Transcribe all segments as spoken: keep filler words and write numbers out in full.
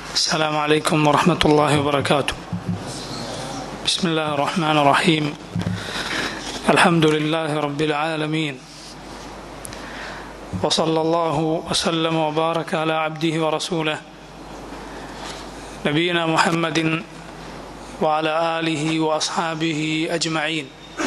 السلام عليكم ورحمة الله وبركاته. بسم الله الرحمن الرحيم. الحمد لله رب العالمين، وصلى الله وسلم وبارك على عبده ورسوله نبينا محمد وعلى آله وأصحابه أجمعين.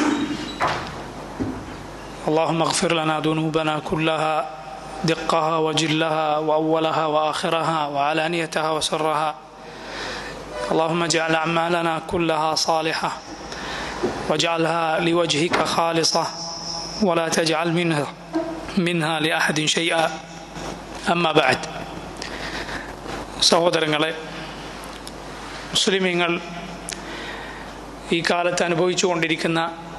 اللهم اغفر لنا ذنوبنا كلها دقها وجلها وأولها وآخرها وعلانيتها وسرها. اللهم اجعل أعمالنا كلها صالحة واجعلها لوجهك خالصة ولا تجعل منها منها لأحد شيئا. أما بعد. സഹോദരങ്ങളെ, മുസ്ലിമീങ്ങൾ ഈ കാലത്ത് അനുഭവിച്ചു കൊണ്ടിരിക്കുന്ന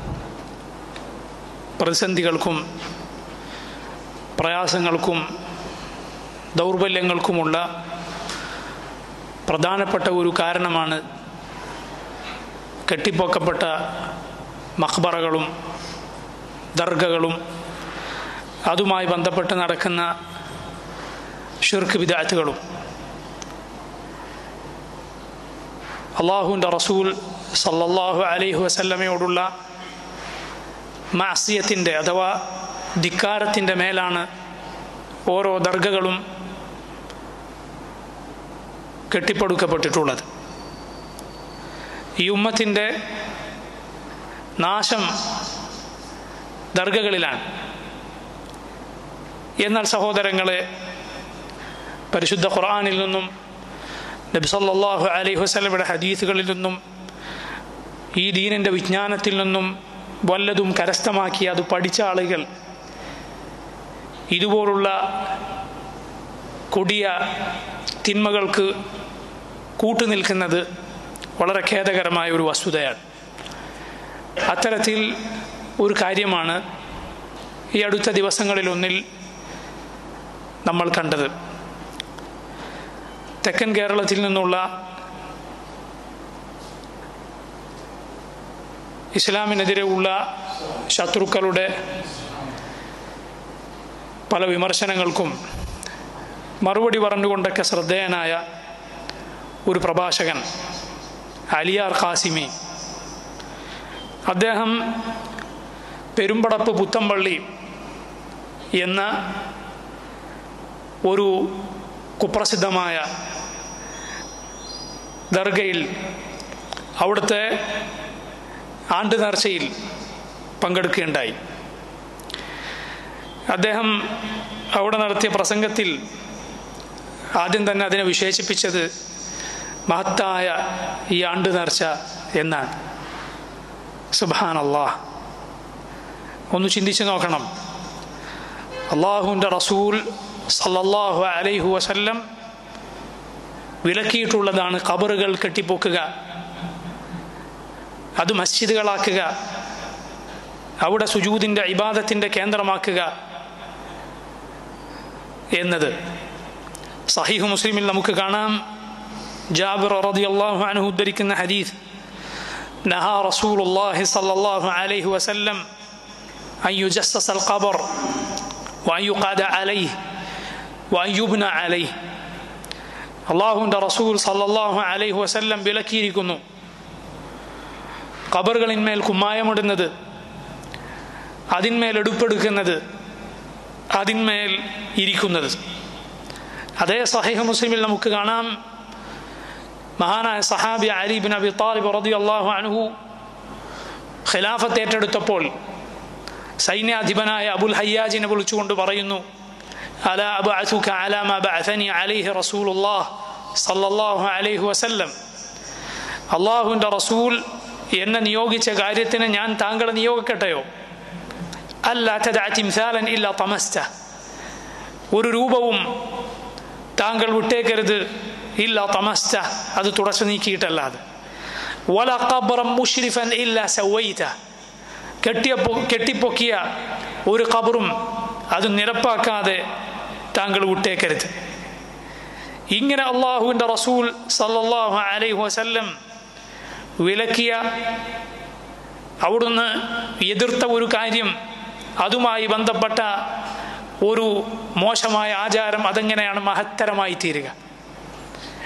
പ്രതിസന്ധികൾക്കും പ്രയാസങ്ങൾക്കും ദൗർബല്യങ്ങൾക്കുമുള്ള പ്രധാനപ്പെട്ട ഒരു കാരണമാണ് കെട്ടിപ്പൊക്കപ്പെട്ട മഖ്ബറകളും ദർഗകളും അതുമായി ബന്ധപ്പെട്ട് നടക്കുന്ന ശിർക്ക് ബിദ്അത്തുകളും. അല്ലാഹുവിൻ്റെ റസൂൽ സല്ലല്ലാഹു അലൈഹി വസല്ലമയോടുള്ള മഅസിയത്തിൻ്റെ അഥവാ ധിക്കാരത്തിൻ്റെ മേലാണ് ഓരോ ദർഗകളും കെട്ടിപ്പടുക്കപ്പെട്ടിട്ടുള്ളത്. ഈ ഉമ്മത്തിൻ്റെ നാശം ദർഗകളിലാണ്. എന്നാൽ സഹോദരങ്ങളെ, പരിശുദ്ധ ഖുർആനിൽ നിന്നും നബി സല്ലല്ലാഹു അലൈഹി വസല്ലമയുടെ ഹദീസുകളിൽ നിന്നും ഈ ദീനിൻ്റെ വിജ്ഞാനത്തിൽ നിന്നും വല്ലതും കരസ്ഥമാക്കി അത് പഠിച്ച ആളുകൾ ഇതുപോലുള്ള കൊടിയ തിന്മകൾക്ക് കൂട്ടുനിൽക്കുന്നത് വളരെ ഖേദകരമായ ഒരു വസ്തുതയാണ്. അത്തരത്തിൽ ഒരു കാര്യമാണ് ഈ അടുത്ത ദിവസങ്ങളിലൊന്നിൽ നമ്മൾ കണ്ടത്. തെക്കൻ കേരളത്തിൽ നിന്നുള്ള ഇസ്ലാമിനെതിരെ ഉള്ള ശത്രുക്കളുടെ പല വിമർശനങ്ങൾക്കും മറുപടി പറഞ്ഞുകൊണ്ടൊക്കെ ശ്രദ്ധേയനായ ഒരു പ്രഭാഷകൻ അലിയാർ ഖാസിമി, അദ്ദേഹം പെരുമ്പടപ്പ് പുത്തമ്പള്ളി എന്ന ഒരു കുപ്രസിദ്ധമായ ദർഗയിൽ അവിടുത്തെ ആണ്ട് നേർച്ചയിൽ പങ്കെടുക്കുകയുണ്ടായി. അദ്ദേഹം അവിടെ നടത്തിയ പ്രസംഗത്തിൽ ആദ്യം തന്നെ അതിനെ വിശേഷിപ്പിച്ചത് മഹത്തായ ഈ ആണ്ട് നേർച്ച എന്നാണ്. സുബ്ഹാനല്ലാഹ്, ഒന്ന് ചിന്തിച്ചു നോക്കണം. അല്ലാഹുവിൻ്റെ റസൂൽ സല്ലല്ലാഹു അലൈഹി വസല്ലം വിലക്കിയിട്ടുള്ളതാണ് ഖബറുകൾ കെട്ടിപ്പൊക്കുക, അത് മസ്ജിദുകളാക്കുക, അവിടെ സുജൂദിൻ്റെ ഇബാദത്തിൻ്റെ കേന്ദ്രമാക്കുക എന്നത്. സഹീഹ് മുസ്ലിമിൽ നമുക്ക് കാണാം, ജാബിർ റളിയല്ലാഹു അൻഹു ഉദ്ധരിക്കുന്ന ഹദീസ്, നഹാ റസൂലുള്ളാഹി സ്വല്ലല്ലാഹു അലൈഹി വസല്ലം അൻ യുജസ്സസൽ ഖബർ വഅൻ യുഖഅദ അലൈഹി വഅൻ യുബ്ന അലൈഹി. അല്ലാഹുവിൻ്റെ റസൂൽ സ്വല്ലല്ലാഹു അലൈഹി വസല്ലം വിലക്കിയിരിക്കുന്നു ഖബറുകളിന്മേൽ കുമ്മായമിടുന്നത്, അതിന്മേൽ എടുപ്പെടുക്കുന്നത്, അതിന്മേൽ ഇരിക്കുന്നത്. അതേ സഹീഹ് മുസ്ലിമിൽ നമുക്ക് കാണാം, മഹാനായ സഹാബി അലി ഇബ്നു അബി ത്വാലിബ് റളിയല്ലാഹു അൻഹു ഖിലാഫത്ത് ഏറ്റെടുത്തപ്പോൾ സൈന്യാധിപനായ അബുൽ ഹയ്യാജിനെ വിളിച്ചുകൊണ്ട് പറയുന്നു, അലാ അബ്അസുക അലാ മാ ബഅസനി അലൈഹി റസൂലുള്ളാഹ് സല്ലല്ലാഹു അലൈഹി വസല്ലം. അല്ലാഹുവിൻ്റെ റസൂൽ എന്നെ നിയോഗിച്ച കാര്യത്തിന് ഞാൻ താങ്കളെ നിയോഗിക്കട്ടെയോ? അല്ലാ തദഅ തിംസാലൻ ഇല്ലാ തമസ്ത, ഒരു രൂപവും താങ്കൾ വിട്ടേക്കരുത്, ഇല്ലാ തമസ്ത, അത് തുടച്ചു നീക്കിയിട്ടല്ലാതെ. വല ഖബ്റൻ മുശ്രിഫൻ ഇല്ലാ സവൈത, കെട്ടിയപ്പോ കെട്ടിപ്പൊക്കിയ ഒരു ഖബറും അത് നിരപ്പാക്കാതെ താങ്കൾ വിട്ടേക്കരുത്. ഇങ്ങനെ അല്ലാഹുവിൻ്റെ റസൂൽ സല്ലല്ലാഹു അലൈഹി വസല്ലം വിലക്കിയ, അവിടുന്ന് എതിർത്ത ഒരു കാര്യം, അതുമായി ബന്ധപ്പെട്ട ഒരു മോശമായ ആചാരം അതെങ്ങനെയാണ് മഹത്തരമായി തീരുക?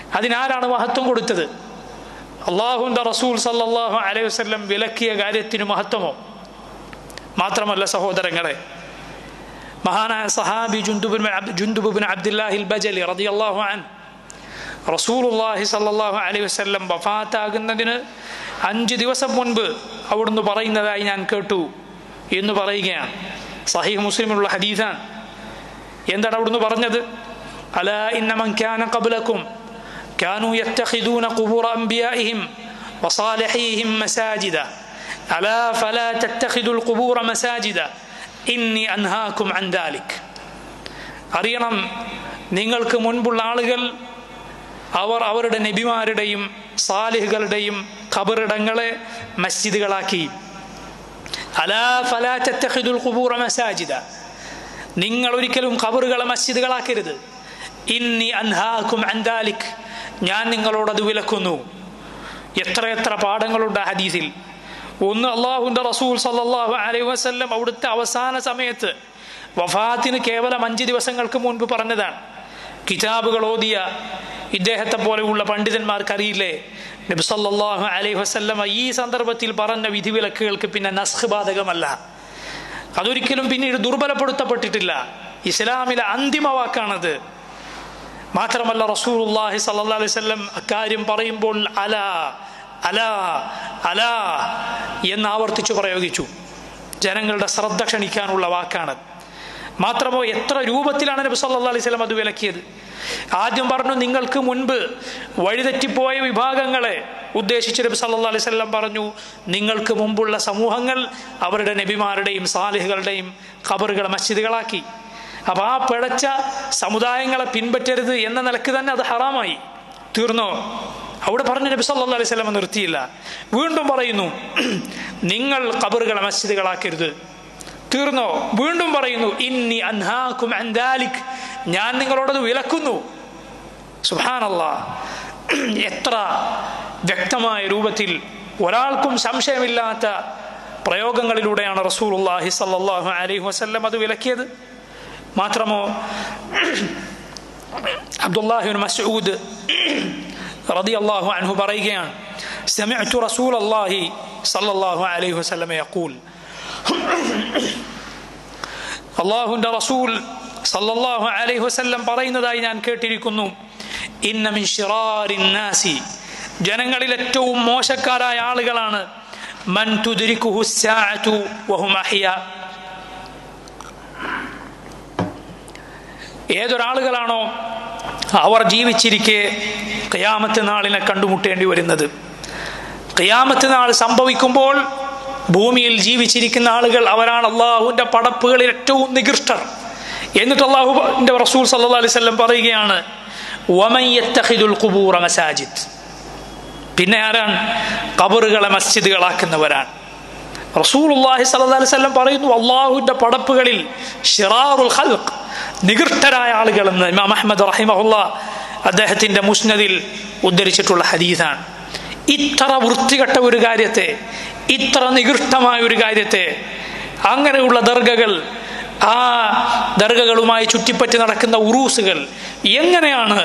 അതിനാരാണ് മഹത്വം കൊടുത്തത്? അള്ളാഹുവിൻ്റെ റസൂൽ സല്ലല്ലാഹു അലൈഹി വസല്ലം വിലക്കിയ കാര്യത്തിന് മഹത്വമോ? മാത്രമല്ല സഹോദരങ്ങളെ, മഹാനായ സഹാബി ജുൻദുബ് ജുൻദുബ് ബിൻ അബ്ദുല്ലാഹിൽ ബജലി റളിയല്ലാഹു അൻഹു റസൂലുള്ളാഹി സല്ലല്ലാഹു അലൈഹി വസല്ലം വഫാത്താകുന്നതിന് അഞ്ച് ദിവസം മുൻപ് അവിടുന്ന് പറയുന്നതായി ഞാൻ കേട്ടു എന്ന് പറയുകയാണ്. സഹീഹ് മുസ്ലിമിലുള്ള ഹദീസാണ്. എന്താണ് അവിടുന്ന് പറഞ്ഞത്? അലാ ഇന്ന മൻ കാന ഖബ്ലകും കാനൂ യത്തഖിദൂന ഖുബൂറ അംബിയാഇഹിം വസാലിഹീഹിം മസാജിദ അലാ ഫലാ തത്തഖിദുൽ ഖുബൂറ മസാജിദ ഇന്നി അൻഹാകും അൻ ദാലിക്. അറിയണം, നിങ്ങൾക്ക് മുൻപുള്ള ആളുകൾ അവർ അവരുടെ നബിമാരുടെയും സാലിഹുകളുടെയും ഖബറിടങ്ങളെ മസ്ജിദുകളാക്കി. അലാ ഫലാ തത്തഖിദുൽ ഖുബൂറ മസാജിദ, നിങ്ങൾ ഒരിക്കലും ഖബറുകളെ മസ്ജിദുകളാക്കരുത്. ഇന്നി അൻഹാകും അൻ ദാലിക്, ഞാൻ നിങ്ങളോടത് വിലക്കുന്നു. എത്ര എത്ര പാഠങ്ങളുണ്ട് ഹദീസിൽ. ഒന്ന്, അള്ളാഹുവിൻ്റെ റസൂൽ സല്ലല്ലാഹു അലൈഹി വസല്ലം അവിടുത്തെ അവസാന സമയത്ത് വഫാത്തിന് കേവലം അഞ്ച് ദിവസങ്ങൾക്ക് മുൻപ് പറഞ്ഞതാണ്. കിതാബുകൾ ഓതിയ ഇദ്ദേഹത്തെ പോലെയുള്ള പണ്ഡിതന്മാർക്ക് അറിയില്ലേ, നബി സല്ലല്ലാഹു അലൈഹി വസല്ലം ഈ സന്ദർഭത്തിൽ പറഞ്ഞ വിധിവിലക്കുകൾക്ക് പിന്നെ നസ്ഖ് ബാധകമല്ല. അതൊരിക്കലും പിന്നീട് ദുർബലപ്പെടുത്തപ്പെട്ടിട്ടില്ല. ഇസ്ലാമിലെ അന്തിമ വാക്കാണത്. മാത്രമല്ല റസൂലുള്ളാഹി സ്വല്ലല്ലാഹു അലൈഹി വസല്ലം അക്കാര്യം പറയുമ്പോൾ അലാ അലാ അലാ എന്ന് ആവർത്തിച്ചു പ്രയോഗിച്ചു. ജനങ്ങളുടെ ശ്രദ്ധ ക്ഷണിക്കാനുള്ള വാക്കാണ്. മാത്രമോ എത്ര രൂപത്തിലാണ് നബി സല്ലല്ലാഹു അലൈഹി വസല്ലം അത് വിലക്കിയത്. ആദ്യം പറഞ്ഞു, നിങ്ങൾക്ക് മുൻപ് വഴിതെറ്റിപ്പോയ വിഭാഗങ്ങളെ ഉദ്ദേശിച്ച് നബി സല്ലല്ലാഹു അലൈഹി വസല്ലം പറഞ്ഞു, നിങ്ങൾക്ക് മുമ്പുള്ള സമൂഹങ്ങൾ അവരുടെ നബിമാരുടെയും സാലിഹുകളുടെയും ഖബറുകൾ മസ്ജിദുകളാക്കി. അപ്പൊ ആ പിഴച്ച സമുദായങ്ങളെ പിൻപറ്റരുത് എന്ന നിലക്ക് തന്നെ അത് ഹറാമായി. തീർന്നോ? അവിടെ പറഞ്ഞു നബി സല്ലല്ലാഹു അലൈഹി വസല്ലം നിർത്തിയില്ല. വീണ്ടും പറയുന്നു, നിങ്ങൾ ഖബറുകളെ മസ്ജിദുകളാക്കരുത്. തീർന്നോ? വീണ്ടും പറയുന്നു, ഇന്നി അൻഹാകും അൻ ദാലിക്, ഞാൻ നിങ്ങളോടത് വിലക്കുന്നു. സുബ്ഹാനല്ലാഹ്, എത്ര വ്യക്തമായ രൂപത്തിൽ ഒരാൾക്കും സംശയമില്ലാത്ത പ്രയോഗങ്ങളിലൂടെയാണ് റസൂലുള്ളാഹി സ്വല്ലല്ലാഹു അലൈഹി വസല്ലം അത് വിലക്കിയത്. മാത്രമോ അബ്ദുല്ലാഹി ഇബ്നു മസ്ഊദ് റളിയല്ലാഹു അൻഹു പറയുകയാണ്, സമിഅ്തു റസൂലല്ലാഹി സ്വല്ലല്ലാഹു അലൈഹി വസല്ലം യഖൂൽ, അല്ലാഹുവിൻ്റെ റസൂൽ സല്ലല്ലാഹു അലൈഹി വസല്ലം പറയുന്നതായി ഞാൻ കേട്ടിരിക്കുന്നു, ഇന്ന മിൻ ശിറാരിൻ നാസി, ജനങ്ങളിൽ ഏറ്റവും മോശക്കാരായ ആളുകളാണ് മൻ തുദ്രികുഹു സ്സാഅതു വഹും അഹ്യാ, ഏതൊരാളുകളാണോ അവർ ജീവിച്ചിരിക്കെ ഖിയാമത്ത് നാളിനെ കണ്ടുമുട്ടേണ്ടി വരുന്നത്. ഖിയാമത്ത് നാൾ സംഭവിക്കുമ്പോൾ ഭൂമിയിൽ ജീവിച്ചിരിക്കുന്ന ആളുകൾ അവരാണ് അള്ളാഹുവിൻ്റെ പടപ്പുകളിൽ ഏറ്റവും നികൃഷ്ടർ. എന്നിട്ട് അള്ളാഹുവിൻ്റെ റസൂൽ സല്ലല്ലാഹു അലൈഹി വസല്ലം പറയുകയാണ്, വമൻ യത്തഖിദുൽ ഖുബൂറ മസാജിദ്, പിന്നെ ആരാണ്? ഖബറുകളെ മസ്ജിദുകളാക്കുന്നവരാണ്. റസൂലുള്ളാഹി സ്വല്ലല്ലാഹു അലൈഹി വസല്ലം പറയുന്നു, അള്ളാഹുവിൻ്റെ പടപ്പുകളിൽ ശിറാറുൽ ഖൽഖ്, നികൃഷ്ടരായ ആളുകളെന്ന് ഇമാം അഹ്മദ് റഹിമഹുല്ലാഹ് അദ്ദേഹത്തിൻ്റെ മുസ്നദിൽ ഉദ്ധരിച്ചിട്ടുള്ള ഹദീസാണ്. ഇത്ര വൃത്തികെട്ട ഒരു കാര്യത്തെ, ഇത്ര നികൃഷ്ടമായ ഒരു കാര്യത്തെ, അങ്ങനെയുള്ള ദർഗകൾ, ആ ദർഗകളുമായി ചുറ്റിപ്പറ്റി നടക്കുന്ന ഉറൂസുകൾ എങ്ങനെയാണ്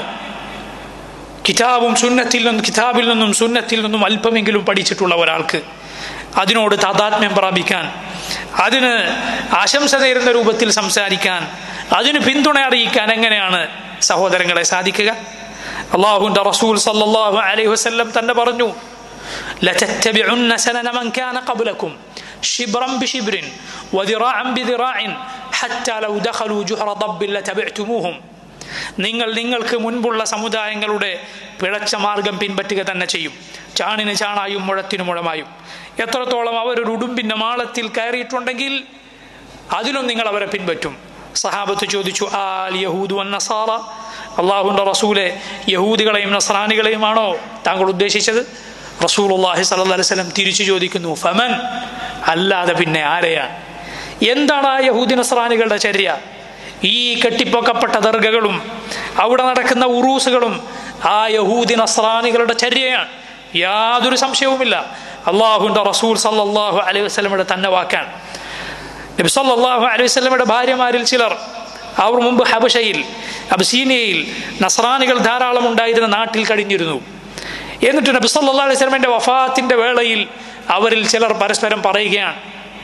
കിതാബും സുന്നത്തിൽ നിന്നും കിതാബിൽ നിന്നും സുന്നത്തിൽ നിന്നും അല്പമെങ്കിലും പഠിച്ചിട്ടുള്ള ഒരാൾക്ക് അതിനോട് താദാത്മ്യം പ്രാപിക്കാൻ, അതിന് ആശംസ നേരുന്ന രൂപത്തിൽ സംസാരിക്കാൻ, അതിന് പിന്തുണ അറിയിക്കാൻ എങ്ങനെയാണ് സഹോദരങ്ങളെ സാധിക്കുക? അല്ലാഹുവിൻ്റെ റസൂൽ സല്ലല്ലാഹു അലൈഹി വസല്ലം തന്നെ പറഞ്ഞു, ലതത്തബിഉന്ന സനന മൻ കാന ഖബ്ലകും ശിബ്റൻ ബിശിബ്റിൻ വദിറാഅൻ ബിദിറാഇൻ ഹത്താ ലൗ ദഖലൂ ജുഹറ ദബ്ബിൻ ലതബിഅ്തുമൂഹും, നിങ്ങൾ നിങ്ങൾക്ക് മുൻപുള്ള സമുദായങ്ങളുടെ പിഴച്ച മാർഗം പിൻപറ്റുക തന്നെ ചെയ്യും, ചാണിന് ചാണായും മുഴത്തിനു മുഴമായും. എത്രത്തോളം അവരൊരു ഉടുമ്പിൻ്റെ മാളത്തിൽ കയറിയിട്ടുണ്ടെങ്കിൽ അതിലും നിങ്ങൾ അവരെ പിൻപറ്റും. സഹാബത്ത് ചോദിച്ചു, ആൽ യഹൂദു വൻ നസാറ, അള്ളാഹുവിൻ്റെ റസൂലെ യഹൂദികളെയും നസ്രാനികളെയുമാണോ താങ്കൾ ഉദ്ദേശിച്ചത്? റസൂലുള്ളാഹി സ്വല്ലല്ലാഹു അലൈഹി വസല്ലം തിരിച്ചു ചോദിക്കുന്നു, ഫമൻ, അല്ലാതെ പിന്നെ ആരെയാണ്? എന്താണ് ആ യഹൂദി നസ്രാനികളുടെ ചര്യ? ഈ കെട്ടിപ്പൊക്കപ്പെട്ട ദർഗകളും അവിടെ നടക്കുന്ന ഉറൂസുകളും ആ യഹൂദി നസ്രാനികളുടെ ചര്യയാണ്, യാതൊരു സംശയവുമില്ല. അള്ളാഹുവിൻ്റെ റസൂൽ സല്ലല്ലാഹു അലൈഹി വസല്ലമയുടെ തന്നെ വാക്കാണ്. നബി സല്ലല്ലാഹു അലൈഹി വസല്ലമയുടെ ഭാര്യമാരിൽ ചിലർ അവർ മുമ്പ് ഹബശയിൽ അബ്സീനിയയിൽ നസ്രാനികൾ ധാരാളം ഉണ്ടായിരുന്ന നാട്ടിൽ കഴിഞ്ഞിരുന്നു. എന്നിട്ട് നബി സല്ലല്ലാഹു അലൈഹി വസല്ലമയുടെ വഫാത്തിന്റെ വേളയിൽ അവരിൽ ചിലർ പരസ്പരം പറയുകയാണ്,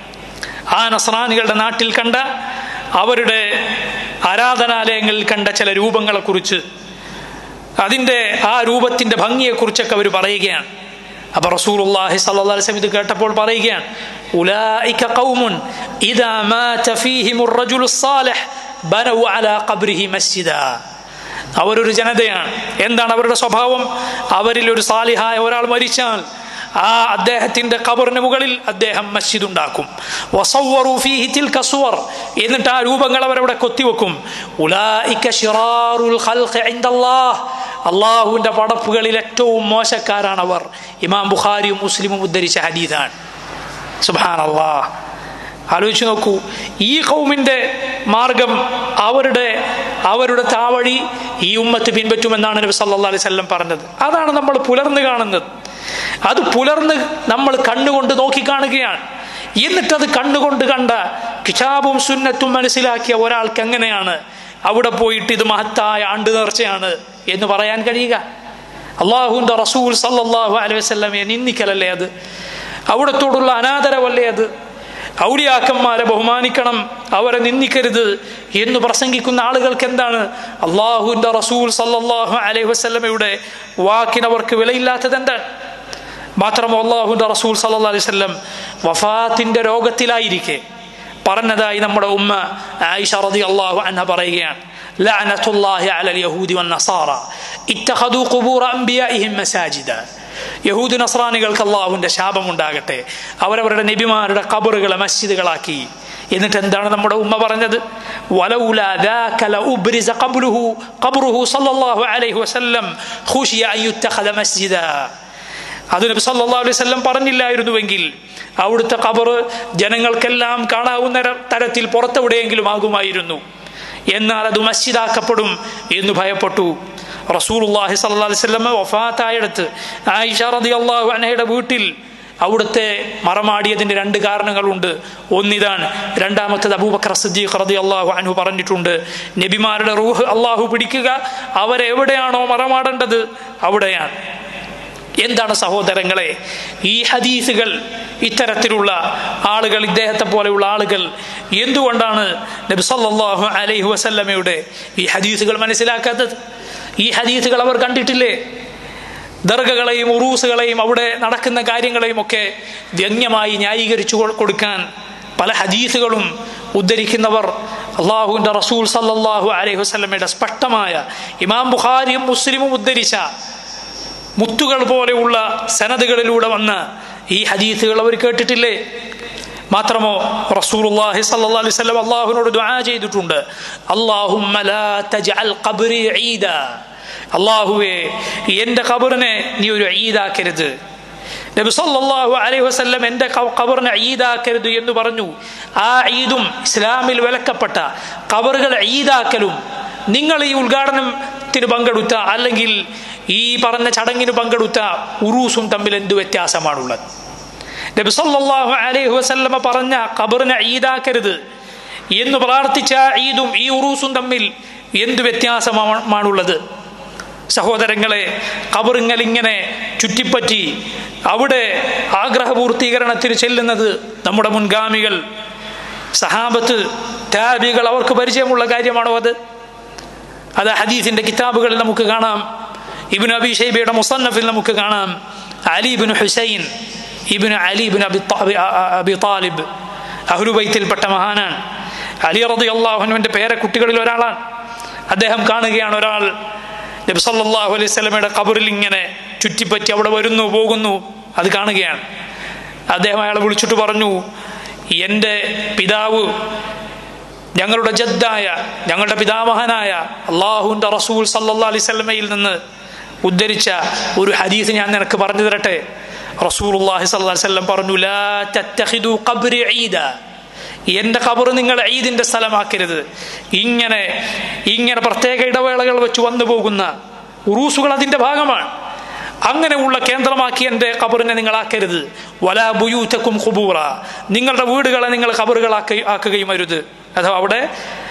ആ നസ്രാനികളുടെ നാട്ടിൽ കണ്ട അവരുടെ ആരാധനാലയങ്ങളിൽ കണ്ട ചില രൂപങ്ങളെക്കുറിച്ച്, അതിൻ്റെ ആ രൂപത്തിന്റെ ഭംഗിയെക്കുറിച്ചൊക്കെ അവർ പറയുകയാണ്. അപ്പൊ റസൂലുള്ളാഹി സ്വല്ലല്ലാഹു അലൈഹി വസല്ലം ഇത് കേട്ടപ്പോൾ പറയുകയാണ്, ഉലൈക ഖൗമുൻ ഇദാ മാത ഫീഹിമുർ റജുലു സ്സാലിഹ് ബനൗ അലാ ഖബ്രിഹി മസ്ജിദാ. അവരൊരു ജനതയാണ്. എന്താണ് അവരുടെ സ്വഭാവം? അവരിൽ ഒരു സാലിഹായ ഒരാൾ മരിച്ചാൽ ആ അദ്ദേഹത്തിന്റെ ഖബറിന് മുകളിൽ അദ്ദേഹം മസ്ജിദ് ഉണ്ടാക്കും. വസവ്വറു ഫീഹി തിൽക സുവർ, എന്നിട്ട് ആ രൂപങ്ങൾ അവരവിടെ കൊത്തിവെക്കും. ഉലൈക ശിറാറുൽ ഖൽഖി ഇൻദല്ലാഹ്, അള്ളാഹുവിന്റെ പടപ്പുകളിൽ ഏറ്റവും മോശക്കാരാണ് അവർ. ഇമാം ബുഖാരിയും മുസ്ലിമും ഉദ്ധരിച്ച ഹദീസാണ്. സുബ്ഹാനല്ലാഹ്, ആലോചിച്ച് നോക്കൂ. ഈ ഖൗമിന്റെ മാർഗം, അവരുടെ അവരുടെ താവഴി ഈ ഉമ്മത്ത് പിൻപറ്റുമെന്നാണ് നബി സല്ലല്ലാഹു അലൈഹി വസല്ലം പറഞ്ഞത്. അതാണ് നമ്മൾ പുലർന്നു കാണുന്നത്. അത് പുലർന്ന് നമ്മൾ കണ്ണുകൊണ്ട് നോക്കിക്കാണുകയാണ്. എന്നിട്ടത് കണ്ണുകൊണ്ട് കണ്ട കിതാബും സുന്നത്തും മനസ്സിലാക്കിയ ഒരാൾക്ക് എങ്ങനെയാണ് അവിടെ പോയിട്ട് ഇത് മഹത്തായ ആണ്ട് നേർച്ചയാണ് എന്ന് പറയാൻ കഴിയുക? അള്ളാഹുവിന്റെ റസൂൽ സല്ലല്ലാഹു അലൈഹി വസല്ലമയെ നിന്ദിക്കലല്ലേ അത്? അവിടത്തോടുള്ള അനാദരവല്ലേ അത്? ഔലിയാക്കന്മാരെ ബഹുമാനിക്കണം, അവരെ നിന്ദിക്കരുത് എന്ന് പ്രസംഗിക്കുന്ന ആളുകൾക്ക് എന്താണ് അള്ളാഹുവിന്റെ റസൂൽ സല്ലല്ലാഹു അലൈഹി വസല്ലമയുടെ വാക്കിനവർക്ക് വിലയില്ലാത്തത് എന്താണ്? മാത്രമോ അള്ളാഹുവിന്റെ റസൂൽ സല്ലല്ലാഹു അലൈഹി വസല്ലം വഫാത്തിന്റെ രോഗത്തിലായിരിക്കെ പറഞ്ഞതായി നമ്മുടെ ഉമ്മ ആയിഷ റളിയല്ലാഹു അൻഹ പറയുകയാണ്, ലഅനത്തുല്ലാഹി അലൽ യഹൂദി വന്നസാറ ഇത്തഖദു ഖുബൂറ അംബിയാഇഹിം മസാജിദ. യഹൂദ് നസ്രാനികൾക്ക് അള്ളാഹുവിന്റെ ശാപം ഉണ്ടാകട്ടെ, അവരവരുടെ നബിമാരുടെ ഖബറുകളെ മസ്ജിദുകളാക്കി. എന്നിട്ട് എന്താണ് നമ്മുടെ ഉമ്മ പറഞ്ഞത്? വലൗലാ ദാക ലഉബ്രിസ ഖബ്റുഹു ഖബ്റുഹു സല്ലല്ലാഹു അലൈഹി വസല്ലം ഖുശിയ അൻ യുത്തഖദ മസ്ജിദാ. അത് നബി സല്ലല്ലാഹു അലൈഹി വസല്ലം പറഞ്ഞില്ലായിരുന്നുവെങ്കിൽ അവിടുത്തെ ഖബർ ജനങ്ങൾക്കെല്ലാം കാണാവുന്ന തരത്തിൽ പുറത്തെവിടെയെങ്കിലും ആകുമായിരുന്നു. എന്നാൽ അത് മസ്ജിദാക്കപ്പെടും എന്ന് ഭയപ്പെട്ടു. റസൂലുള്ളാഹി സ്വല്ലല്ലാഹു അലൈഹി വസല്ലം വഫാത്തായിടത്ത് ആയിഷ റളിയല്ലാഹു അൻഹയുടെ വീട്ടിൽ അവിടുത്തെ മറമാടിയതിന്റെ രണ്ട് കാരണങ്ങളുണ്ട്. ഒന്നിതാണ്. രണ്ടാമത്തേത് അബൂബക്കർ സിദ്ദീഖ് റളിയല്ലാഹു അൻഹു പറഞ്ഞിട്ടുണ്ട്, നബിമാരുടെ റൂഹ് അള്ളാഹു പിടിക്കുക, അവരെവിടെയാണോ മറമാടേണ്ടത് അവിടെയാണ്. എന്താണ് സഹോദരങ്ങളെ ഈ ഹദീസുകൾ? ഇത്തരത്തിലുള്ള ആളുകൾ, ഇദ്ദേഹത്തെ പോലെയുള്ള ആളുകൾ എന്തുകൊണ്ടാണ് നബി സല്ലല്ലാഹു അലൈഹി വസല്ലമയുടെ ഈ ഹദീസുകൾ മനസ്സിലാക്കാത്തത്? ഈ ഹദീസുകൾ അവർ കണ്ടിട്ടില്ലേ? ദർഗകളെയും ഉറൂസുകളെയും അവിടെ നടക്കുന്ന കാര്യങ്ങളെയും ഒക്കെ വ്യംഗ്യമായി ന്യായീകരിച്ചു കൊടുക്കാൻ പല ഹദീസുകളും ഉദ്ധരിക്കുന്നവർ അള്ളാഹുവിന്റെ റസൂൽ സല്ലല്ലാഹു അലൈഹി വസല്ലമയുടെ സ്പഷ്ടമായ ഇമാം ബുഖാരിയും മുസ്ലിമും ഉദ്ധരിച്ച മുത്തുകൾ പോലെയുള്ള സനദുകളിലൂടെ വന്ന ഈ ഹദീസുകൾ അവർ കേട്ടിട്ടില്ലേ? മാത്രമോ റസൂലുള്ളാഹി സ്വല്ലല്ലാഹു അലൈഹി വസല്ലം അല്ലാഹുവിനോട് ദുആ ചെയ്തിട്ടുണ്ട്, അല്ലാഹുമ്മ ലാ തജ്അൽ ഖബ്രി ഈദാ, അല്ലാഹുവേ എൻ്റെ ഖബറിനെ നീ ഒരു ഈദാക്കരുത്. നബി സല്ലല്ലാഹു അലൈഹി വസല്ലം എൻ്റെ ഖബറിനെ ഈദാക്കരുത് എന്ന് പറഞ്ഞു. ആ ഈദും ഇസ്ലാമിൽ വിലക്കപ്പെട്ട ഖബറുകൾ ഈദാക്കലും നിങ്ങൾ ഈ ഉദ്ഘാടനത്തിന് പങ്കെടുത്ത അല്ലെങ്കിൽ ഈ പറഞ്ഞ ചടങ്ങിന് പങ്കെടുത്ത ഉറൂസും തമ്മിൽ എന്ത് വ്യത്യാസമാണുള്ളത്? നബി സല്ലല്ലാഹു അലൈഹി വസല്ലമ പറഞ്ഞ ഖബറിനെ ഈദാക്കരുത് എന്ന് പ്രാർത്ഥിച്ച ഈദും ഈ ഉറൂസും തമ്മിൽ എന്ത് വ്യത്യാസമാണുള്ളത്? സഹോദരങ്ങളെ, ഖബറിങ്ങൾ ഇങ്ങനെ ചുറ്റിപ്പറ്റി അവിടെ ആഗ്രഹപൂർത്തീകരണത്തിന് ചെല്ലുന്നത് നമ്മുടെ മുൻഗാമികൾ, സഹാബത്ത്, താബികൾ, അവർക്ക് പരിചയമുള്ള കാര്യമാണോ അത്? അത് ഹദീസിന്റെ കിതാബുകളിൽ നമുക്ക് കാണാം. ഇബ്നു അബീ ശൈബയുടെ മുസന്നഫിൽ നമുക്ക് കാണാം. Ali ibn Husain ibn Ali ibn Abi Talib അഹ്ലു ബൈത്തിൽപ്പെട്ട മഹാനാണ്. അലി റളിയല്ലാഹു അൻഹുവിന്റെ പേരക്കുട്ടികളിൽ ഒരാളാണ്. അദ്ദേഹം കാണുകയാണ്, ഒരാൾ നബി സല്ലല്ലാഹു അലൈഹി വസല്ലമയുടെ ഖബറിൽ ഇങ്ങനെ ചുറ്റിപ്പറ്റി അവിടെ വരുന്നു പോകുന്നു. അത് കാണുകയാണ്. അദ്ദേഹം അയാളെ വിളിച്ചിട്ട് പറഞ്ഞു, എൻ്റെ പിതാവ്, ഞങ്ങളുടെ ജദ്ദായ, ഞങ്ങളുടെ പിതാമഹനായ അള്ളാഹുവിന്റെ റസൂൽ സല്ലല്ലാഹു അലൈഹി വസല്ലമയിൽ നിന്ന് ഉദ്ധരിച്ച ഒരു ഹദീസ് ഞാൻ നിനക്ക് പറഞ്ഞു തരട്ടെ. റസൂലുള്ളാഹി സ്വല്ലല്ലാഹു അലൈഹി വസല്ലം പറഞ്ഞു, ലാ തത്തഖിദു ഖബ്രി ഈദാ, എൻ്റെ ഖബർ നിങ്ങൾ ഈദിന്റെ സ്ഥലമാക്കരുത്. ഇങ്ങനെ ഇങ്ങനെ പ്രത്യേക ഇടവേളകൾ വെച്ച് വന്നു പോകുന്ന ഉറൂസുകൾ അതിന്റെ ഭാഗമാണ്. അങ്ങനെയുള്ള കേന്ദ്രമാക്കി എൻ്റെ ഖബറിനെ നിങ്ങളാക്കരുത്. വലാ ബുയൂതകും ഖുബൂറ, നിങ്ങളുടെ വീടുകളെ നിങ്ങൾ ഖബറുകളാക്കി ആക്കുകയും അരുത്. അഥവാ അവിടെ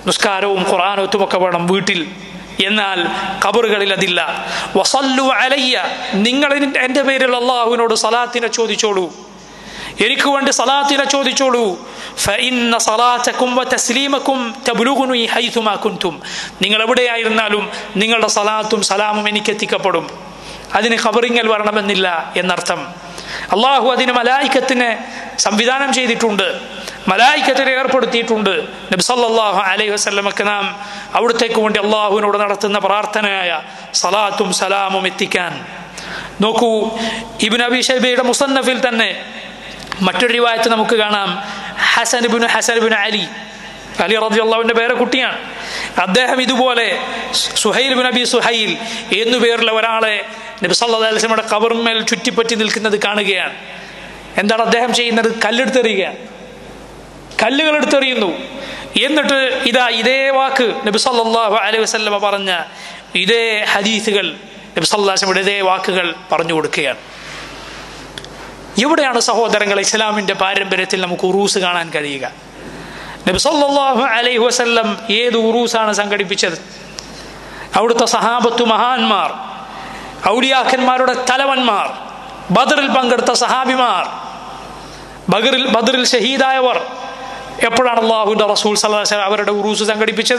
നിസ്കാരവും ഖുർആനും ഒക്കെ വേണം വീട്ടിൽ. എന്നാൽ ഖബറുകളിൽ അതില്ല. വസല്ലു അലയ്യ, നിങ്ങൾ എൻ്റെ പേരിൽ അള്ളാഹുവിനോട് സലാത്തിനെ ചോദിച്ചോളൂ, എനിക്ക് വേണ്ടി സലാത്തിനെ ചോദിച്ചോളൂ. ഫഇന്ന സലാതകും വതസ്ലീമകും തബ്ലുഗുനി ഹൈതുമാ കുൻതും, നിങ്ങൾ എവിടെയായിരുന്നാലും നിങ്ങളുടെ സലാത്തും സലാമും എനിക്ക് എത്തിക്കപ്പെടും. അതിന് ഖബറിങ്ങൽ വരണമെന്നില്ല എന്നർത്ഥം. അള്ളാഹു അതിന് മലായിക്കത്തിനെ സംവിധാനം ചെയ്തിട്ടുണ്ട്, മലായിക്കത്തിനെ ഏർപ്പെടുത്തിയിട്ടുണ്ട്. നബി സല്ലല്ലാഹു അലൈഹി വസല്ലമക്ക് നാം അവിടത്തേക്ക് വേണ്ടി അള്ളാഹുവിനോട് നടത്തുന്ന പ്രാർത്ഥനയായ സലാത്തും സലാമും എത്തിക്കാൻ. നോക്കൂ, ഇബ്നു അബീ ശൈബയുടെ മുസന്നഫിൽ തന്നെ മറ്റൊരു റിവായത്ത് നമുക്ക് കാണാം. ഹസൻ ഇബ്നു ഹസൻ ഇബ്നു അലി അലി റളിയല്ലാഹുവിന്റെ പേരക്കുട്ടിയാണ്. അദ്ദേഹം ഇതുപോലെ സുഹൈൽ ഇബ്നു അബി സുഹൈൽ എന്നു പേരുള്ള ഒരാളെ നബി സല്ലല്ലാഹു അലൈഹി വസല്ലമയുടെ ഖബറിന്മേൽ ചുറ്റിപ്പറ്റി നിൽക്കുന്നത് കാണുകയാണ്. എന്താണ് അദ്ദേഹം ചെയ്യുന്നത്? കല്ലെടുത്തെറിയുകയാണ്, കല്ലുകൾ എടുത്തെറിയുന്നു. എന്നിട്ട് ഇതാ ഇതേ വാക്ക് നബി സല്ലല്ലാഹു അലൈഹി വസല്ലമ പറഞ്ഞ ഇതേ ഹദീസുകൾ നബി സല്ലല്ലാഹു അലൈഹി വസല്ലമയുടെ ഇതേ വാക്കുകൾ പറഞ്ഞു കൊടുക്കുകയാണ്. എവിടെയാണ് സഹോദരങ്ങൾ ഇസ്ലാമിന്റെ പാരമ്പര്യത്തിൽ നമുക്ക് ഉറൂസ് കാണാൻ കഴിയുക? നബി സല്ലല്ലാഹു അലൈഹി വസല്ലം ഏത് ഉറൂസാണ് സംഘടിപ്പിച്ചത്? അവിടുത്തെ സഹാബത്തു മഹാന്മാർ, ഔലിയാക്കന്മാരുടെ തലവന്മാർ, ബദറിൽ പങ്കെടുത്ത സഹാബിമാർ, ബദറിൽ ബദറിൽ ഷഹീദായവർ, എപ്പോഴാണ് അല്ലാഹുവിന്റെ റസൂൽ സല്ലല്ലാഹു അലൈഹി വസല്ലം അവരുടെ ഉറൂസ് സംഘടിപ്പിച്ചത്?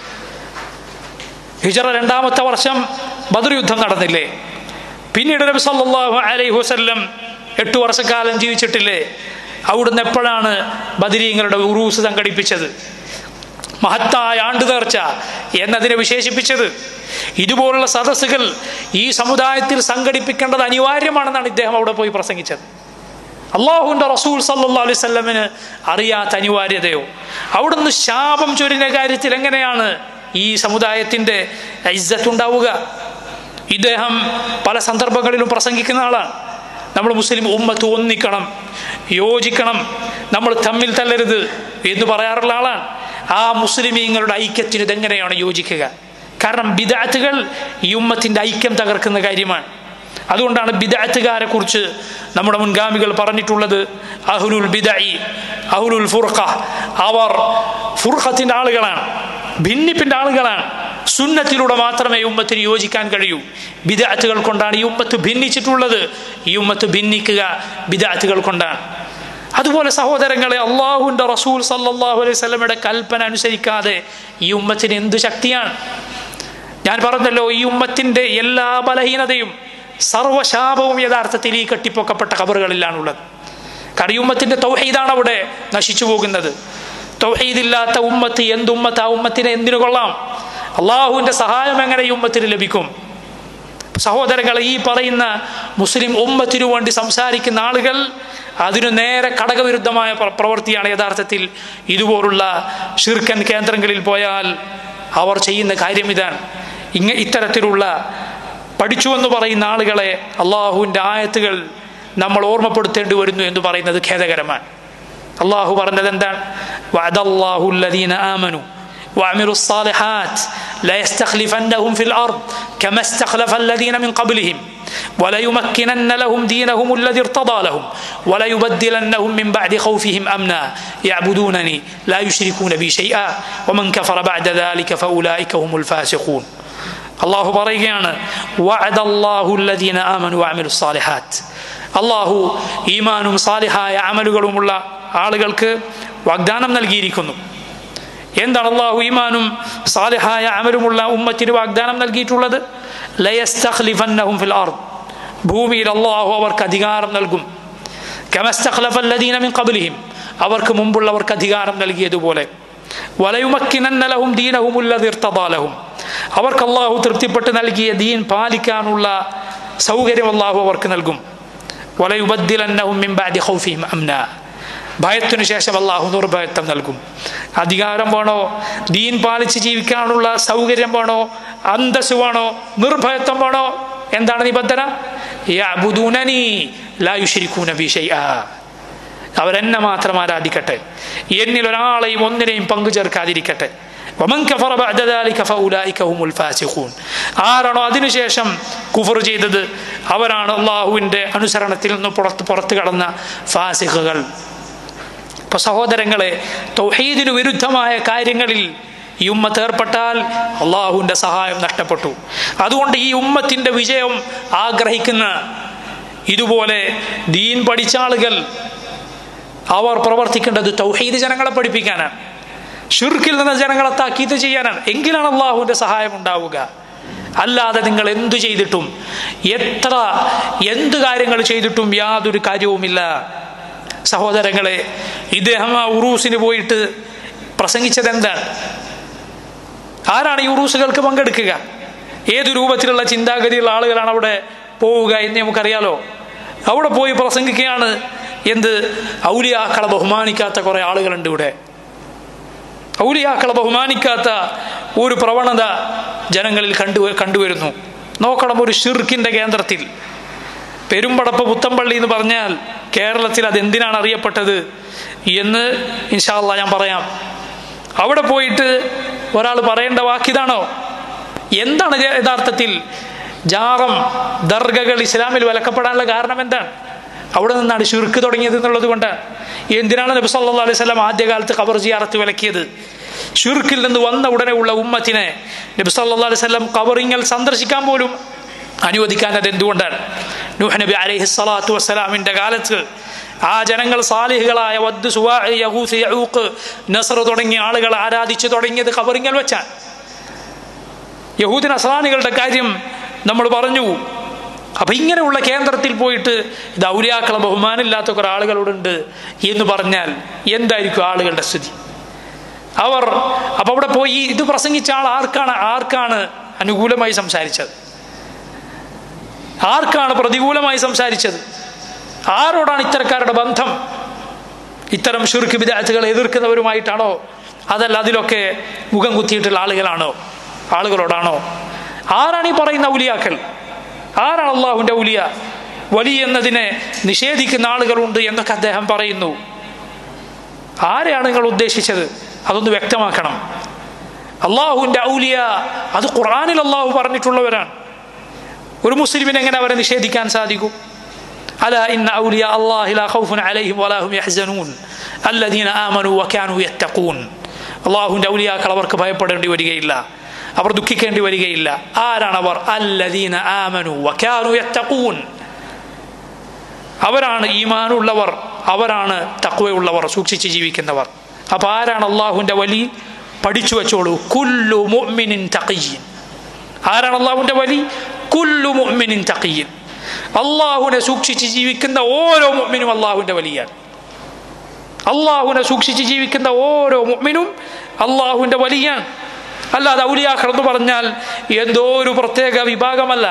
ഹിജ്റ രണ്ടാമത്തെ വർഷം ബദർ യുദ്ധം നടന്നില്ലേ? പിന്നീട് നബി സല്ലല്ലാഹു അലൈഹി വസല്ലം എട്ടു വർഷക്കാലം ജീവിച്ചിട്ടില്ലേ? അവിടുന്ന് എപ്പോഴാണ് ബദരീങ്ങളുടെ ഉറൂസ് സംഘടിപ്പിച്ചത്? മഹത്തായ ആണ്ടു നേർച്ച എന്നതിനെ വിശേഷിപ്പിച്ചത്. ഇതുപോലുള്ള സദസ്സുകൾ ഈ സമുദായത്തിൽ സംഘടിപ്പിക്കേണ്ടത് അനിവാര്യമാണെന്നാണ് ഇദ്ദേഹം അവിടെ പോയി പ്രസംഗിച്ചത്. അള്ളാഹുവിന്റെ റസൂൽ സല്ലല്ലാഹു അലൈഹി വസല്ലമിന് അറിയാത്ത അനിവാര്യതയോ? അവിടുന്ന് ശാപം ചൊരിഞ്ഞ കാര്യത്തിൽ എങ്ങനെയാണ് ഈ സമുദായത്തിന്റെ ഇസ്സത്ത് ഉണ്ടാവുക? ഇദ്ദേഹം പല സന്ദർഭങ്ങളിലും പ്രസംഗിക്കുന്ന ആളാണ്. നമ്മൾ മുസ്ലിം ഉമ്മത്ത് ഒന്നിക്കണം, യോജിക്കണം, നമ്മൾ തമ്മിൽ തല്ലരുത് എന്ന് പറയാറുള്ള ആളാണ്. ആ മുസ്ലിമീങ്ങളുടെ ഐക്യത്തിന് ഇതെങ്ങനെയാണ് യോജിക്കുക? കാരണം ബിദ്അത്തുകൾ ഈ ഉമ്മത്തിന്റെ ഐക്യം തകർക്കുന്ന കാര്യമാണ്. അതുകൊണ്ടാണ് ബിദ്അത്തുകാരെ കുറിച്ച് നമ്മുടെ മുൻഗാമികൾ പറഞ്ഞിട്ടുള്ളത് അഹ്ലുൽ ബിദ്അഇ അഹ്ലുൽ ഫുർഖ, അവർ ഫുർഖത്തിന്റെ ആളുകളാണ്, ഭിന്നിപ്പിന്റെ ആളുകളാണ്. സുന്നത്തിലൂടെ മാത്രമേ ഈ ഉമ്മത്തിന് യോജിക്കാൻ കഴിയൂ. ബിദ്അത്തുകൾ കൊണ്ടാണ് ഈ ഉമ്മത്ത് ഭിന്നിച്ചിട്ടുള്ളത്. ഈ ഉമ്മത്ത് ഭിന്നിക്കുക ബിദ്അത്തുകൾ കൊണ്ടാണ്. അതുപോലെ സഹോദരങ്ങളെ, അള്ളാഹുവിന്റെ റസൂൽ സല്ലല്ലാഹു അലൈഹി വസല്ലമയുടെ കൽപ്പന അനുസരിക്കാതെ ഈ ഉമ്മത്തിന് എന്ത് ശക്തിയാണ്? ഞാൻ പറഞ്ഞല്ലോ, ഈ ഉമ്മത്തിന്റെ എല്ലാ ബലഹീനതയും സർവശാപവും യഥാർത്ഥത്തിൽ ഈ കെട്ടിപ്പൊക്കപ്പെട്ട ഖബറുകളിലാണുള്ളത്. കാരണം ഈ ഉമ്മത്തിന്റെ തൗഹീദാണ് അവിടെ നശിച്ചു പോകുന്നത്. തൗഹീദില്ലാത്ത ഉമ്മത്ത് എന്തുമ്മത്ത്? ആ ഉമ്മത്തിനെ എന്തിനു കൊള്ളാം? അള്ളാഹുവിന്റെ സഹായം എങ്ങനെ ഈ ഉമ്മത്തിന് ലഭിക്കും? സഹോദരങ്ങളെ, ഈ പറയുന്ന മുസ്ലിം ഉമ്മത്തിനു വേണ്ടി സംസാരിക്കുന്ന ആളുകൾ അതിനു നേരെ ഘടകവിരുദ്ധമായ പ്രവൃത്തിയാണ് യഥാർത്ഥത്തിൽ ഇതുപോലുള്ള ശിർക്കൻ കേന്ദ്രങ്ങളിൽ പോയാൽ അവർ ചെയ്യുന്ന കാര്യം ഇതാണ്. ഇങ്ങ ഇത്തരത്തിലുള്ള പഠിച്ചു എന്ന് പറയുന്ന ആളുകളെ അള്ളാഹുവിന്റെ ആയത്തുകൾ നമ്മൾ ഓർമ്മപ്പെടുത്തേണ്ടി വരുന്നു എന്ന് പറയുന്നത് ഖേദകരമാണ്. അള്ളാഹു പറഞ്ഞത് എന്താണ്? വഅദല്ലാഹു അല്ലദീന ആമനു وعملوا الصالحات لا يستخلفنهم في الأرض كما استخلف الذين من قبلهم ولا يمكنن لهم دينهم الذي ارتضى لهم ولا يبدلنهم من بعد خوفهم أمنا يعبدونني لا يشركون بي شيئا ومن كفر بعد ذلك فأولئك هم الفاسقون. الله പറയുകയാണ് وعد الله الذين آمنوا وعملوا الصالحات. അള്ളാഹു ഈമാനും സാലിഹായ അമലുകളുമുള്ള ആളുകൾക്ക് വാഗ്ദാനം നൽകിയിരിക്കുന്നു. എന്താണ് അള്ളാഹു ഈമാനും സാലിഹായ അമലുമുള്ള ഉമ്മത്തിന് വാഗ്ദാനം നൽകിയിട്ടുള്ളത്? ലയസ്തഖ്ലിഫന്നഹും ഫിൽ അർദ്, ഭൂമിയിൽ അള്ളാഹു അവർക്ക് അധികാരം നൽകും. കമസ്തഖ്ലഫ അല്ലദീന മിൻ ഖബ്ലിഹിം, അവർക്ക് മുമ്പുള്ളവർക്ക് അധികാരം നൽകിയതുപോലെ. വലയുമക്കിനന്ന ലഹും ദീനഹും അല്ലദീ ഇർതദാ ലഹും, അവർക്ക് അള്ളാഹു തൃപ്തിപ്പെട്ട് നൽകിയ ദീൻ പാലിക്കാനുള്ള സൗകര്യം അള്ളാഹു അവർക്ക് നൽകും. വലയുബദ്ദിലന്നഹും മിൻ ബഅദി ഖൗഫിഹിം അംനാ, ഭയത്തിനു ശേഷം അള്ളാഹു നിർഭയത്വം നൽകും. അധികാരം വേണോ? ദീൻ പാലിച്ച് ജീവിക്കാനുള്ള സൗകര്യം വേണോ? അന്തസ് വേണോ? നിർഭയത്വം വേണോ? എന്താണ് നിബന്ധന? യഅ്ബുദൂനനി ലാ യുശ്രികൂന ബി ശൈആ, അവരെന്നെ മാത്രം ആരാധിക്കട്ടെ, എന്നിൽ ഒരാളെയും ഒന്നിനെയും പങ്കു ചേർക്കാതിരിക്കട്ടെ. വമൻ കഫറ ബഅദ ദാലിക ഫഉലൈക ഹുമുൽ ഫാസിഖൂൻ, ആരാണോ അതിനുശേഷം കുഫർ ചെയ്തത് അവരാണ് അള്ളാഹുവിന്റെ അനുസരണത്തിൽ നിന്ന് പുറത്ത് പുറത്തു കടന്ന ഫാസിഖുകൾ. ഇപ്പൊ സഹോദരങ്ങളെ, തൗഹീദിന് വിരുദ്ധമായ കാര്യങ്ങളിൽ ഈ ഉമ്മത്ത് ഏർപ്പെട്ടാൽ അള്ളാഹുവിൻ്റെ സഹായം നഷ്ടപ്പെട്ടു. അതുകൊണ്ട് ഈ ഉമ്മത്തിൻ്റെ വിജയം ആഗ്രഹിക്കുന്ന ഇതുപോലെ ദീൻ പഠിച്ച ആളുകൾ അവർ പ്രവർത്തിക്കേണ്ടത് തൗഹീദ് ജനങ്ങളെ പഠിപ്പിക്കാനാണ്, ഷിർക്കിൽ നിന്ന് ജനങ്ങളെ താക്കീത് ചെയ്യാനാണ്. എങ്കിലാണ് അള്ളാഹുവിൻ്റെ സഹായം ഉണ്ടാവുക. അല്ലാതെ നിങ്ങൾ എന്തു ചെയ്തിട്ടും എത്ര എന്ത് കാര്യങ്ങൾ ചെയ്തിട്ടും യാതൊരു കാര്യവുമില്ല. സഹോദരങ്ങളെ, ഇദ്ദേഹം ആ ഉറൂസിന് പോയിട്ട് പ്രസംഗിച്ചത് എന്താണ്? ആരാണ് ഈ ഉറൂസുകൾക്ക് പങ്കെടുക്കുക? ഏതു രൂപത്തിലുള്ള ചിന്താഗതിയുള്ള ആളുകളാണ് അവിടെ പോവുക എന്ന് നമുക്കറിയാലോ. അവിടെ പോയി പ്രസംഗിക്കുകയാണ് എന്ത്? ഔലിയാക്കളെ ബഹുമാനിക്കാത്ത കുറെ ആളുകളുണ്ട് ഇവിടെ. ഔലിയാക്കളെ ബഹുമാനിക്കാത്ത ഒരു പ്രവണത ജനങ്ങളിൽ കണ്ടു കണ്ടുവരുന്നു. നോക്കണം, ഒരു ഷിർക്കിന്റെ കേന്ദ്രത്തിൽ പെരുമ്പടപ്പ് പുത്തമ്പള്ളി എന്ന് പറഞ്ഞാൽ കേരളത്തിൽ അതെന്തിനാണ് അറിയപ്പെട്ടത് എന്ന് ഇൻഷാ അല്ലാഹ് ഞാൻ പറയാം. അവിടെ പോയിട്ട് ഒരാൾ പറയേണ്ട വാക്കിതാണോ? എന്താണ് യഥാർത്ഥത്തിൽ ജാറം ദർഗകൾ ഇസ്ലാമിൽ വിലക്കപ്പെടാനുള്ള കാരണം എന്താണ്? അവിടെ നിന്നാണ് ഷിർക്ക് തുടങ്ങിയത് എന്നുള്ളത് കൊണ്ടാണ്. എന്തിനാണ് നബി സല്ലല്ലാഹു അലൈഹി വസല്ലം ആദ്യകാലത്ത് ഖബർ സിയാറത്ത് വിലക്കിയത്? ഷിർക്കിൽ നിന്ന് വന്ന ഉടനെ ഉള്ള ഉമ്മത്തിനെ നബി സല്ലല്ലാഹു അലൈഹി വസല്ലം ഖബറിങ്ങൾ സന്ദർശിക്കാൻ പോലും അനുവദിക്കാനത് എന്തുകൊണ്ടാണ്? നൂഹ് നബി അലൈഹി സ്വലാത്തു വസ്സലാമിന്റെ കാലത്ത് ആ ജനങ്ങൾ സാലിഹുകളായ വദ്, സുവാ, യഗൂസ്, യഊഖ്, നസ്ർ തുടങ്ങിയ ആളുകൾ ആരാധിച്ചു തുടങ്ങിയത് ഖബറിങ്ങൾ വെച്ചാണ്. യഹൂദി നസ്രാനികളുടെ കാര്യം നമ്മൾ പറഞ്ഞു. അപ്പൊ ഇങ്ങനെയുള്ള കേന്ദ്രത്തിൽ പോയിട്ട് ഇത് ഔലിയാക്കളെ ബഹുമാനമില്ലാത്ത കുറെ ആളുകളോടുണ്ട് എന്ന് പറഞ്ഞാൽ എന്തായിരിക്കും ആളുകളുടെ സ്ഥിതി? അവർ അപ്പൊ അവിടെ പോയി ഇത് പ്രസംഗിച്ച ആൾ ആർക്കാണ് ആർക്കാണ് അനുകൂലമായി സംസാരിച്ചത്? ആർക്കാണ് പ്രതികൂലമായി സംസാരിച്ചത്? ആരോടാണ് ഇത്തരക്കാരുടെ ബന്ധം? ഇത്തരം ശിർക്ക് ബിദ്അത്തുകളെ എതിർക്കുന്നവരുമായിട്ടാണോ? അതല്ല അതിലൊക്കെ മുഖം കുത്തിയിട്ടുള്ള ആളുകളാണോ? ആളുകളോടാണോ? ആരാണ് ഈ പറയുന്ന ഔലിയാക്കൾ? ആരാണ് അള്ളാഹുവിന്റെ ഔലിയ? വലി എന്നതിനെ നിഷേധിക്കുന്ന ആളുകളുണ്ട് എന്നൊക്കെ അദ്ദേഹം പറയുന്നു. ആരെയാണ് നിങ്ങൾ ഉദ്ദേശിച്ചത്? അതൊന്ന് വ്യക്തമാക്കണം. അള്ളാഹുവിന്റെ ഔലിയ അത് ഖുർആനിൽ അള്ളാഹു പറഞ്ഞിട്ടുള്ളവരാണ്. ഒരു മുസ്ലിമിന് എങ്ങനെ അവരെ നിഷേധിക്കാൻ സാധിക്കും? അലാ ഇന്ന ഔലിയ അല്ലാഹി ലാ ഖൗഫുൻ അലൈഹിം വലാ ഹും യഹ്സനൂൻ അല്ലദീന ആമനൂ വകാനൂ യത്തഖൂൻ. അള്ളാഹുവിന്റെ ഔലിയാക്കൾ അവർക്ക് ഭയപ്പെടേണ്ടി വരികയില്ല, അവർ ദുഃഖിക്കേണ്ടി വരികയില്ല. ആരാണവർ? അല്ലദീന ആമനൂ വകാനൂ യത്തഖൂൻ. അവരാണ് ഈമാനുള്ളവർ, അവരാണ് തഖ്വയുള്ളവർ, സൂക്ഷിച്ച് ജീവിക്കുന്നവർ. അപ്പൊ ആരാണ് അള്ളാഹുവിന്റെ വലി? പഠിച്ചു വെച്ചോളൂ. കുല്ലു മുഅ്മിനിൻ തഖിയ്യിൻ. ആരാണ് അള്ളാഹുവിന്റെ വലി? കുല്ലു മുഅ്മിനിൻ തഖിയ്യിൻ. അള്ളാഹുവിനെ സൂക്ഷിച്ച് ജീവിക്കുന്ന ഓരോ മുഅ്മിനും അള്ളാഹുവിന്റെ വലിയാണ്. അള്ളാഹുവിനെ സൂക്ഷിച്ച് ജീവിക്കുന്ന ഓരോ മുഅ്മിനും അള്ളാഹുവിന്റെ വലിയാണ്. അല്ലാതെ ഔലിയാക്കൾ എന്ന് പറഞ്ഞാൽ എന്തോ ഒരു പ്രത്യേക വിഭാഗമല്ല.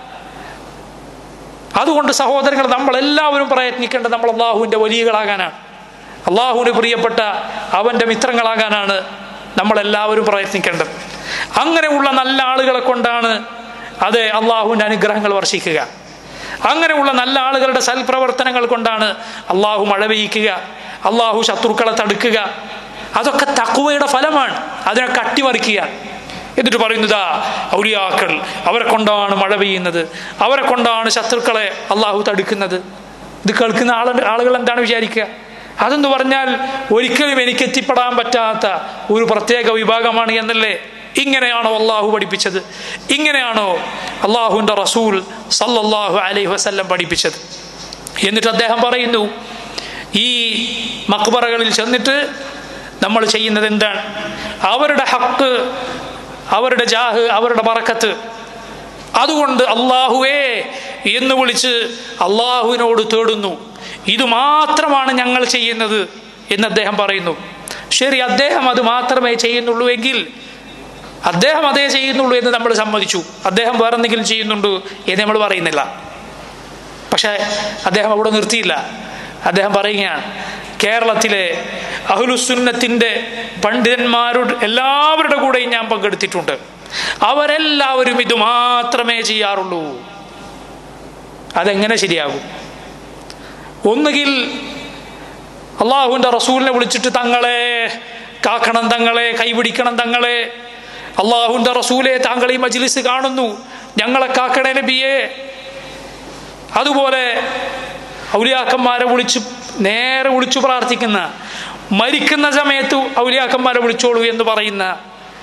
അതുകൊണ്ട് സഹോദരങ്ങൾ, നമ്മൾ എല്ലാവരും പ്രയത്നിക്കേണ്ടത് നമ്മൾ അള്ളാഹുവിന്റെ വലിയകളാകാനാണ്, അള്ളാഹുവിന് പ്രിയപ്പെട്ട അവന്റെ മിത്രങ്ങളാകാനാണ് നമ്മളെല്ലാവരും പ്രയത്നിക്കേണ്ടത്. അങ്ങനെയുള്ള നല്ല ആളുകളെ കൊണ്ടാണ് അതെ അള്ളാഹുവിന്റെ അനുഗ്രഹങ്ങൾ വർഷിക്കുക. അങ്ങനെയുള്ള നല്ല ആളുകളുടെ സൽപ്രവർത്തനങ്ങൾ കൊണ്ടാണ് അള്ളാഹു മഴ പെയ്യിക്കുക, അള്ളാഹു ശത്രുക്കളെ തടുക്കുക. അതൊക്കെ തഖ്വയുടെ ഫലമാണ്. അതിനെ കട്ടിമറിക്കുക. എന്നിട്ട് പറയുന്നതാ ഔലിയാക്കൾ, അവരെ കൊണ്ടാണ് മഴ പെയ്യുന്നത്, അവരെ കൊണ്ടാണ് ശത്രുക്കളെ അള്ളാഹു തടുക്കുന്നത്. ഇത് കേൾക്കുന്ന ആള ആളുകൾ എന്താണ് വിചാരിക്കുക? അതെന്ന് പറഞ്ഞാൽ ഒരിക്കലും എനിക്ക് എത്തിപ്പെടാൻ പറ്റാത്ത ഒരു പ്രത്യേക വിഭാഗമാണ് എന്നല്ലേ? ഇങ്ങനെയാണോ അള്ളാഹു പഠിപ്പിച്ചത്? ഇങ്ങനെയാണോ അള്ളാഹുവിന്റെ റസൂൽ സല്ലല്ലാഹു അലൈഹി വസല്ലം പഠിപ്പിച്ചത്? എന്നിട്ട് അദ്ദേഹം പറയുന്നു, ഈ മഖ്ബറകളിൽ ചെന്നിട്ട് നമ്മൾ ചെയ്യുന്നത് എന്താണ്? അവരുടെ ഹക്ക്, അവരുടെ ജാഹ്, അവരുടെ ബറക്കത്ത്, അതുകൊണ്ട് അള്ളാഹുവേ എന്ന് വിളിച്ച് അള്ളാഹുവിനോട് തേടുന്നു. ഇത് മാത്രമാണ് ഞങ്ങൾ ചെയ്യുന്നത് എന്ന് അദ്ദേഹം പറയുന്നു. ശരി, അദ്ദേഹം അത് മാത്രമേ ചെയ്യുന്നുള്ളൂ എങ്കിൽ അദ്ദേഹം അതേ ചെയ്യുന്നുള്ളൂ എന്ന് നമ്മൾ സമ്മതിച്ചു. അദ്ദേഹം വേറെ എന്തെങ്കിലും ചെയ്യുന്നുണ്ട് എന്ന് നമ്മൾ പറയുന്നില്ല. പക്ഷെ അദ്ദേഹം അവിടെ നിർത്തിയില്ല. അദ്ദേഹം പറയുകയാണ്, കേരളത്തിലെ അഹ്ലുസുന്നത്തിന്റെ പണ്ഡിതന്മാരുടെ എല്ലാവരുടെ കൂടെയും ഞാൻ പങ്കെടുത്തിട്ടുണ്ട്. അവരെല്ലാവരും ഇത് മാത്രമേ ചെയ്യാറുള്ളൂ. അതെങ്ങനെ ശരിയാകും? ഒന്നുകിൽ അള്ളാഹുവിന്റെ റസൂലിനെ വിളിച്ചിട്ട് തങ്ങളെ കാക്കണം, തങ്ങളെ കൈപിടിക്കണം, തങ്ങളെ അള്ളാഹുവിന്റെ റസൂലെ താങ്കൾ ഈ മജ്ലിസ് കാണുന്നു, ഞങ്ങളെ കാക്കണേ നബിയെ. അതുപോലെ ഔലിയാക്കന്മാരെ വിളിച്ച് നേരെ വിളിച്ചു പ്രാർത്ഥിക്കുന്ന, മരിക്കുന്ന സമയത്ത് ഔലിയാക്കന്മാരെ വിളിച്ചോളൂ എന്ന് പറയുന്ന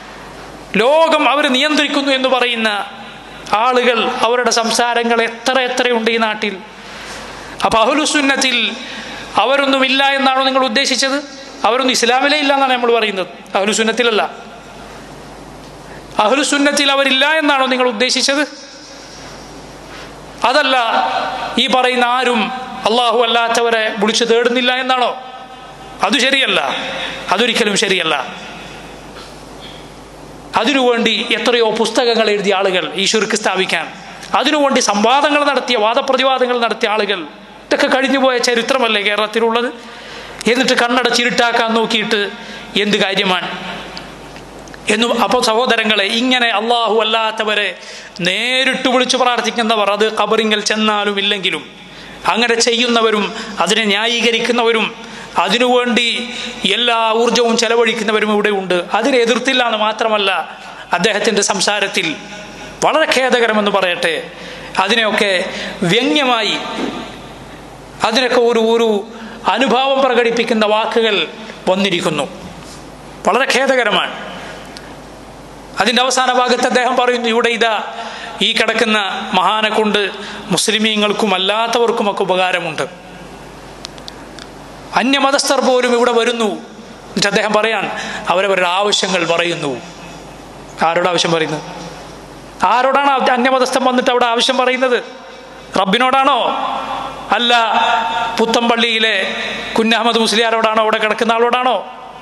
ലോകം അവർ നിയന്ത്രിക്കുന്നു എന്ന് പറയുന്ന ആളുകൾ, അവരുടെ സംസാരങ്ങൾ എത്ര എത്രയുണ്ട് ഈ നാട്ടിൽ. അപ്പൊ അഹ്ലുസുന്നത്തിൽ അവരൊന്നുമില്ല എന്നാണോ നിങ്ങൾ ഉദ്ദേശിച്ചത്? അവരൊന്നും ഇസ്ലാമിലേ ഇല്ല എന്നാണ് നമ്മൾ പറയുന്നത്, അഹ്ലുസുന്നത്തിലല്ല. അഹ്ലുസുന്നത്തിൽ അവരില്ല എന്നാണോ നിങ്ങൾ ഉദ്ദേശിച്ചത്? അതല്ല ഈ പറയുന്ന ആരും അള്ളാഹു അല്ലാത്തവരെ വിളിച്ചു തേടുന്നില്ല എന്നാണോ? അത് ശരിയല്ല, അതൊരിക്കലും ശരിയല്ല. അതിനുവേണ്ടി എത്രയോ പുസ്തകങ്ങൾ എഴുതിയ ആളുകൾ ഈ ശിർക്ക് സ്ഥാപിക്കാൻ, അതിനുവേണ്ടി സംവാദങ്ങൾ നടത്തിയ, വാദപ്രതിവാദങ്ങൾ നടത്തിയ ആളുകൾ, ഇതൊക്കെ കഴിഞ്ഞുപോയ ചരിത്രമല്ലേ കേരളത്തിലുള്ളത്? എന്നിട്ട് കണ്ണടച്ചിരുട്ടാക്കാൻ നോക്കിയിട്ട് എന്ത് കാര്യമാണ് എന്നു. അപ്പോൾ സഹോദരങ്ങളെ, ഇങ്ങനെ അള്ളാഹു അല്ലാത്തവരെ നേരിട്ട് വിളിച്ചു പ്രാർത്ഥിക്കുന്നവർ, അത് ഖബറിങ്കൽ ചെന്നാലും ഇല്ലെങ്കിലും അങ്ങനെ ചെയ്യുന്നവരും അതിനെ ന്യായീകരിക്കുന്നവരും അതിനുവേണ്ടി എല്ലാ ഊർജവും ചെലവഴിക്കുന്നവരും ഇവിടെ ഉണ്ട്. അതിനെ എതിർത്തില്ല എന്ന് മാത്രമല്ല, അദ്ദേഹത്തിൻ്റെ സംസാരത്തിൽ വളരെ ഖേദകരമെന്ന് പറയട്ടെ, അതിനെയൊക്കെ വ്യംഗ്യമായി, അതിനൊക്കെ ഒരു ഒരു അനുഭാവം പ്രകടിപ്പിക്കുന്ന വാക്കുകൾ വന്നിരിക്കുന്നു. വളരെ ഖേദകരമാണ്. അതിൻ്റെ അവസാന ഭാഗത്ത് അദ്ദേഹം പറയുന്നു, ഇവിടെ ഇതാ ഈ കിടക്കുന്ന മഹാനെ കൊണ്ട് മുസ്ലിമീങ്ങൾക്കും അല്ലാത്തവർക്കുമൊക്കെ ഉപകാരമുണ്ട്. അന്യമതസ്ഥർ പോലും ഇവിടെ വരുന്നു. എന്നിട്ട് അദ്ദേഹം പറയാൻ അവരവരുടെ ആവശ്യങ്ങൾ പറയുന്നു. ആരോട് ആവശ്യം പറയുന്നത്? ആരോടാണ് അന്യമതസ്ഥം വന്നിട്ട് അവിടെ ആവശ്യം പറയുന്നത്? റബ്ബിനോടാണോ? അല്ല പുത്തമ്പള്ളിയിലെ കുഞ്ഞഹമ്മദ് മുസ്ലിയാരോടാണോ? അവിടെ കിടക്കുന്ന ആളോടാണോ?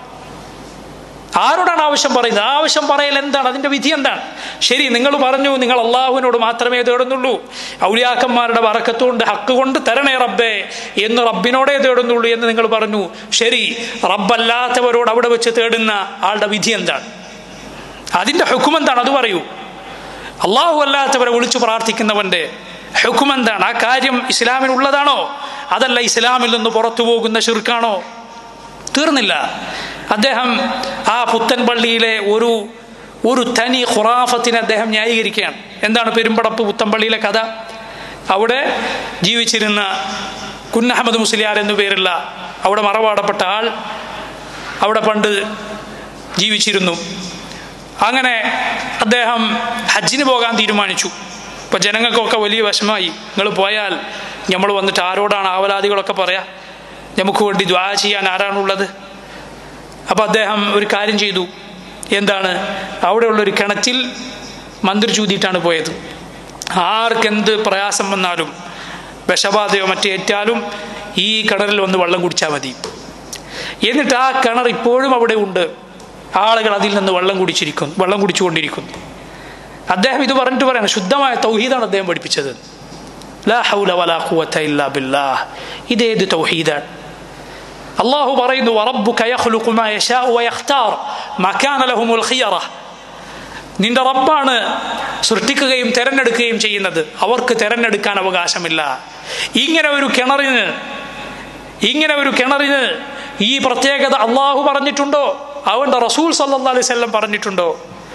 ആരോടാണ് ആവശ്യം പറയുന്നത്? ആവശ്യം പറയൽ എന്താണ്? അതിന്റെ വിധി എന്താണ്? ശരി, നിങ്ങൾ പറഞ്ഞു നിങ്ങൾ അള്ളാഹുവിനോട് മാത്രമേ തേടുന്നുള്ളൂ, ഔലിയാക്കന്മാരുടെ ബറക്കത്തുകൊണ്ട് ഹക്ക് കൊണ്ട് തരണേ റബ്ബേ എന്ന് റബ്ബിനോടേ തേടുന്നുള്ളൂ എന്ന് നിങ്ങൾ പറഞ്ഞു. ശരി, റബ്ബല്ലാത്തവരോട് അവിടെ വെച്ച് തേടുന്ന ആളുടെ വിധി എന്താണ്? അതിന്റെ ഹുക്കം എന്താണ്? അത് പറയൂ. അള്ളാഹു അല്ലാത്തവരെ വിളിച്ചു പ്രാർത്ഥിക്കുന്നവന്റെ ഹുക്കം എന്താണ്? ആ കാര്യം ഇസ്ലാമിനുള്ളതാണോ? അതല്ല ഇസ്ലാമിൽ നിന്ന് പുറത്തു പോകുന്ന ശിർക്കാണോ? തീർന്നില്ല. അദ്ദേഹം ആ പുത്തൻപള്ളിയിലെ ഒരു ഒരു തനി ഖുറാഫത്തിനെ അദ്ദേഹം ന്യായീകരിക്കുകയാണ്. എന്താണ് പെരുമ്പടപ്പ് പുത്തൻപള്ളിയിലെ കഥ? അവിടെ ജീവിച്ചിരുന്ന കുഞ്ഞഹമ്മദ് മുസ്ലിയാർ എന്നു പേരുള്ള അവിടെ മറവാടപ്പെട്ട ആൾ അവിടെ പണ്ട് ജീവിച്ചിരുന്നു. അങ്ങനെ അദ്ദേഹം ഹജ്ജിന് പോകാൻ തീരുമാനിച്ചു. ഇപ്പം ജനങ്ങൾക്കൊക്കെ വലിയ വിഷമായി, നിങ്ങൾ പോയാൽ നമ്മൾ വന്നിട്ട് ആരോടാണ് ആവലാദികളൊക്കെ പറയാ, നമുക്ക് വേണ്ടി ദ്വാ ചെയ്യാൻ ആരാണുള്ളത്? അപ്പം അദ്ദേഹം ഒരു കാര്യം ചെയ്തു. എന്താണ്? അവിടെയുള്ളൊരു കിണറ്റിൽ മന്ത്രി ചൂതിയിട്ടാണ് പോയത്. ആർക്കെന്ത് പ്രയാസം വന്നാലും വിഷബാധയോ മറ്റേറ്റാലും ഈ കിണറിൽ വന്ന് വെള്ളം കുടിച്ചാൽ മതി. എന്നിട്ട് ആ കിണർ ഇപ്പോഴും അവിടെ ഉണ്ട്, ആളുകൾ അതിൽ നിന്ന് വെള്ളം കുടിച്ചിരിക്കുന്നു, വെള്ളം കുടിച്ചുകൊണ്ടിരിക്കുന്നു. അദ്ദേഹം ഇത് പറഞ്ഞിട്ട് പറയാണ്, ശുദ്ധമായ തൗഹീദാണ് അദ്ദേഹം പഠിപ്പിച്ചത്. ലാ ഹൗല വലാ ഖുവത ഇല്ലാ ബില്ലാഹ്. ഇതേത് തൗഹീദാണ്? അല്ലാഹു പറയുന്നു, വറബ്ബുക യഖ്ലുഖു മാ യശാഉ വയഖ്താർ മാ കാന ലഹുമുൽ ഖിയറ. നിന്റെ റബ്ബാണ് സൃഷ്ടിക്കുകയും തെരഞ്ഞെടുക്കുകയും ചെയ്യുന്നത്, അവർക്ക് തെരഞ്ഞെടുക്കാൻ അവകാശമില്ല. ഇങ്ങനെ ഒരു കിണറിന് ഇങ്ങനെ ഒരു കിണറിന് ഈ പ്രത്യേകത അള്ളാഹു പറഞ്ഞിട്ടുണ്ടോ? അവന്റെ റസൂൽ സല്ലല്ലാഹു അലൈഹി വസല്ലം പറഞ്ഞിട്ടുണ്ടോ?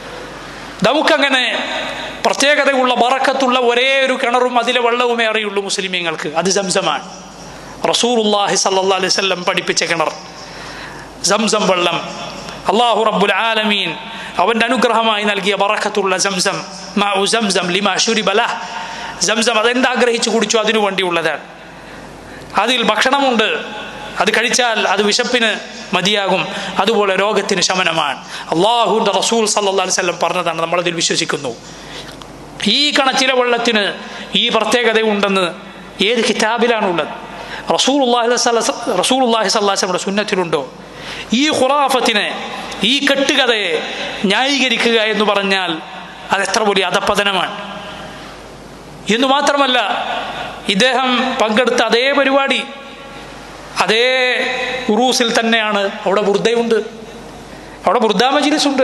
നമുക്കങ്ങനെ പ്രത്യേകതയുള്ള ബറക്കത്തുള്ള ഒരേ ഒരു കിണറും അതിലെ വെള്ളവുമേ അറിയുള്ളൂ മുസ്ലിമീങ്ങൾക്ക്, അത് സംസമാണ്. റസൂലുള്ളാഹി സല്ലല്ലാഹു അലൈഹി വസല്ലം പഠിപ്പിച്ച കിണർ സംസം വെള്ളം, അല്ലാഹു റബ്ബുൽ ആലമീൻ അവന്റെ അനുഗ്രഹമായി നൽകിയ ബറക്കത്തുള്ള സംസം. മാഉ സംസം ലിമാ ശുരിബ ലഹ്. സംസം അതെന്താഗ്രഹിച്ചു കുടിച്ചു അതിനു വേണ്ടിയുള്ളതാണ്. അതിൽ ഭക്ഷണമുണ്ട്, അത് കഴിച്ചാൽ അത് വിശപ്പിന് മതിയാകും, അതുപോലെ രോഗത്തിന് ശമനമാണ്. അല്ലാഹുവിന്റെ റസൂൽ സല്ലല്ലാഹു അലൈഹി വസല്ലം പറഞ്ഞതാണ്, നമ്മളതിൽ വിശ്വസിക്കുന്നു. ഈ കണച്ചിലെ വെള്ളത്തിന് ഈ പ്രത്യേകതയുണ്ടെന്ന് ഏത് കിതാബിലാണുള്ളത്? റസൂലുള്ളാഹി റസൂലുള്ളാഹി സ്വല്ലല്ലാഹു അലൈഹി വസല്ലം സുന്നത്തിലുണ്ടോ? ഈ ഖുറാഫത്തിനെ, ഈ കെട്ടുകഥയെ ന്യായീകരിക്കുക എന്ന് പറഞ്ഞാൽ അതെത്ര വലിയ അധപ്പതനമാണ്. എന്ന് മാത്രമല്ല, ഇദ്ദേഹം പങ്കെടുത്ത അതേ പരിപാടി, അതേ ഉറൂസിൽ തന്നെയാണ്. അവിടെ ബുർദയുണ്ട്, അവിടെ ബുർദ മജ്ലിസ് ഉണ്ട്,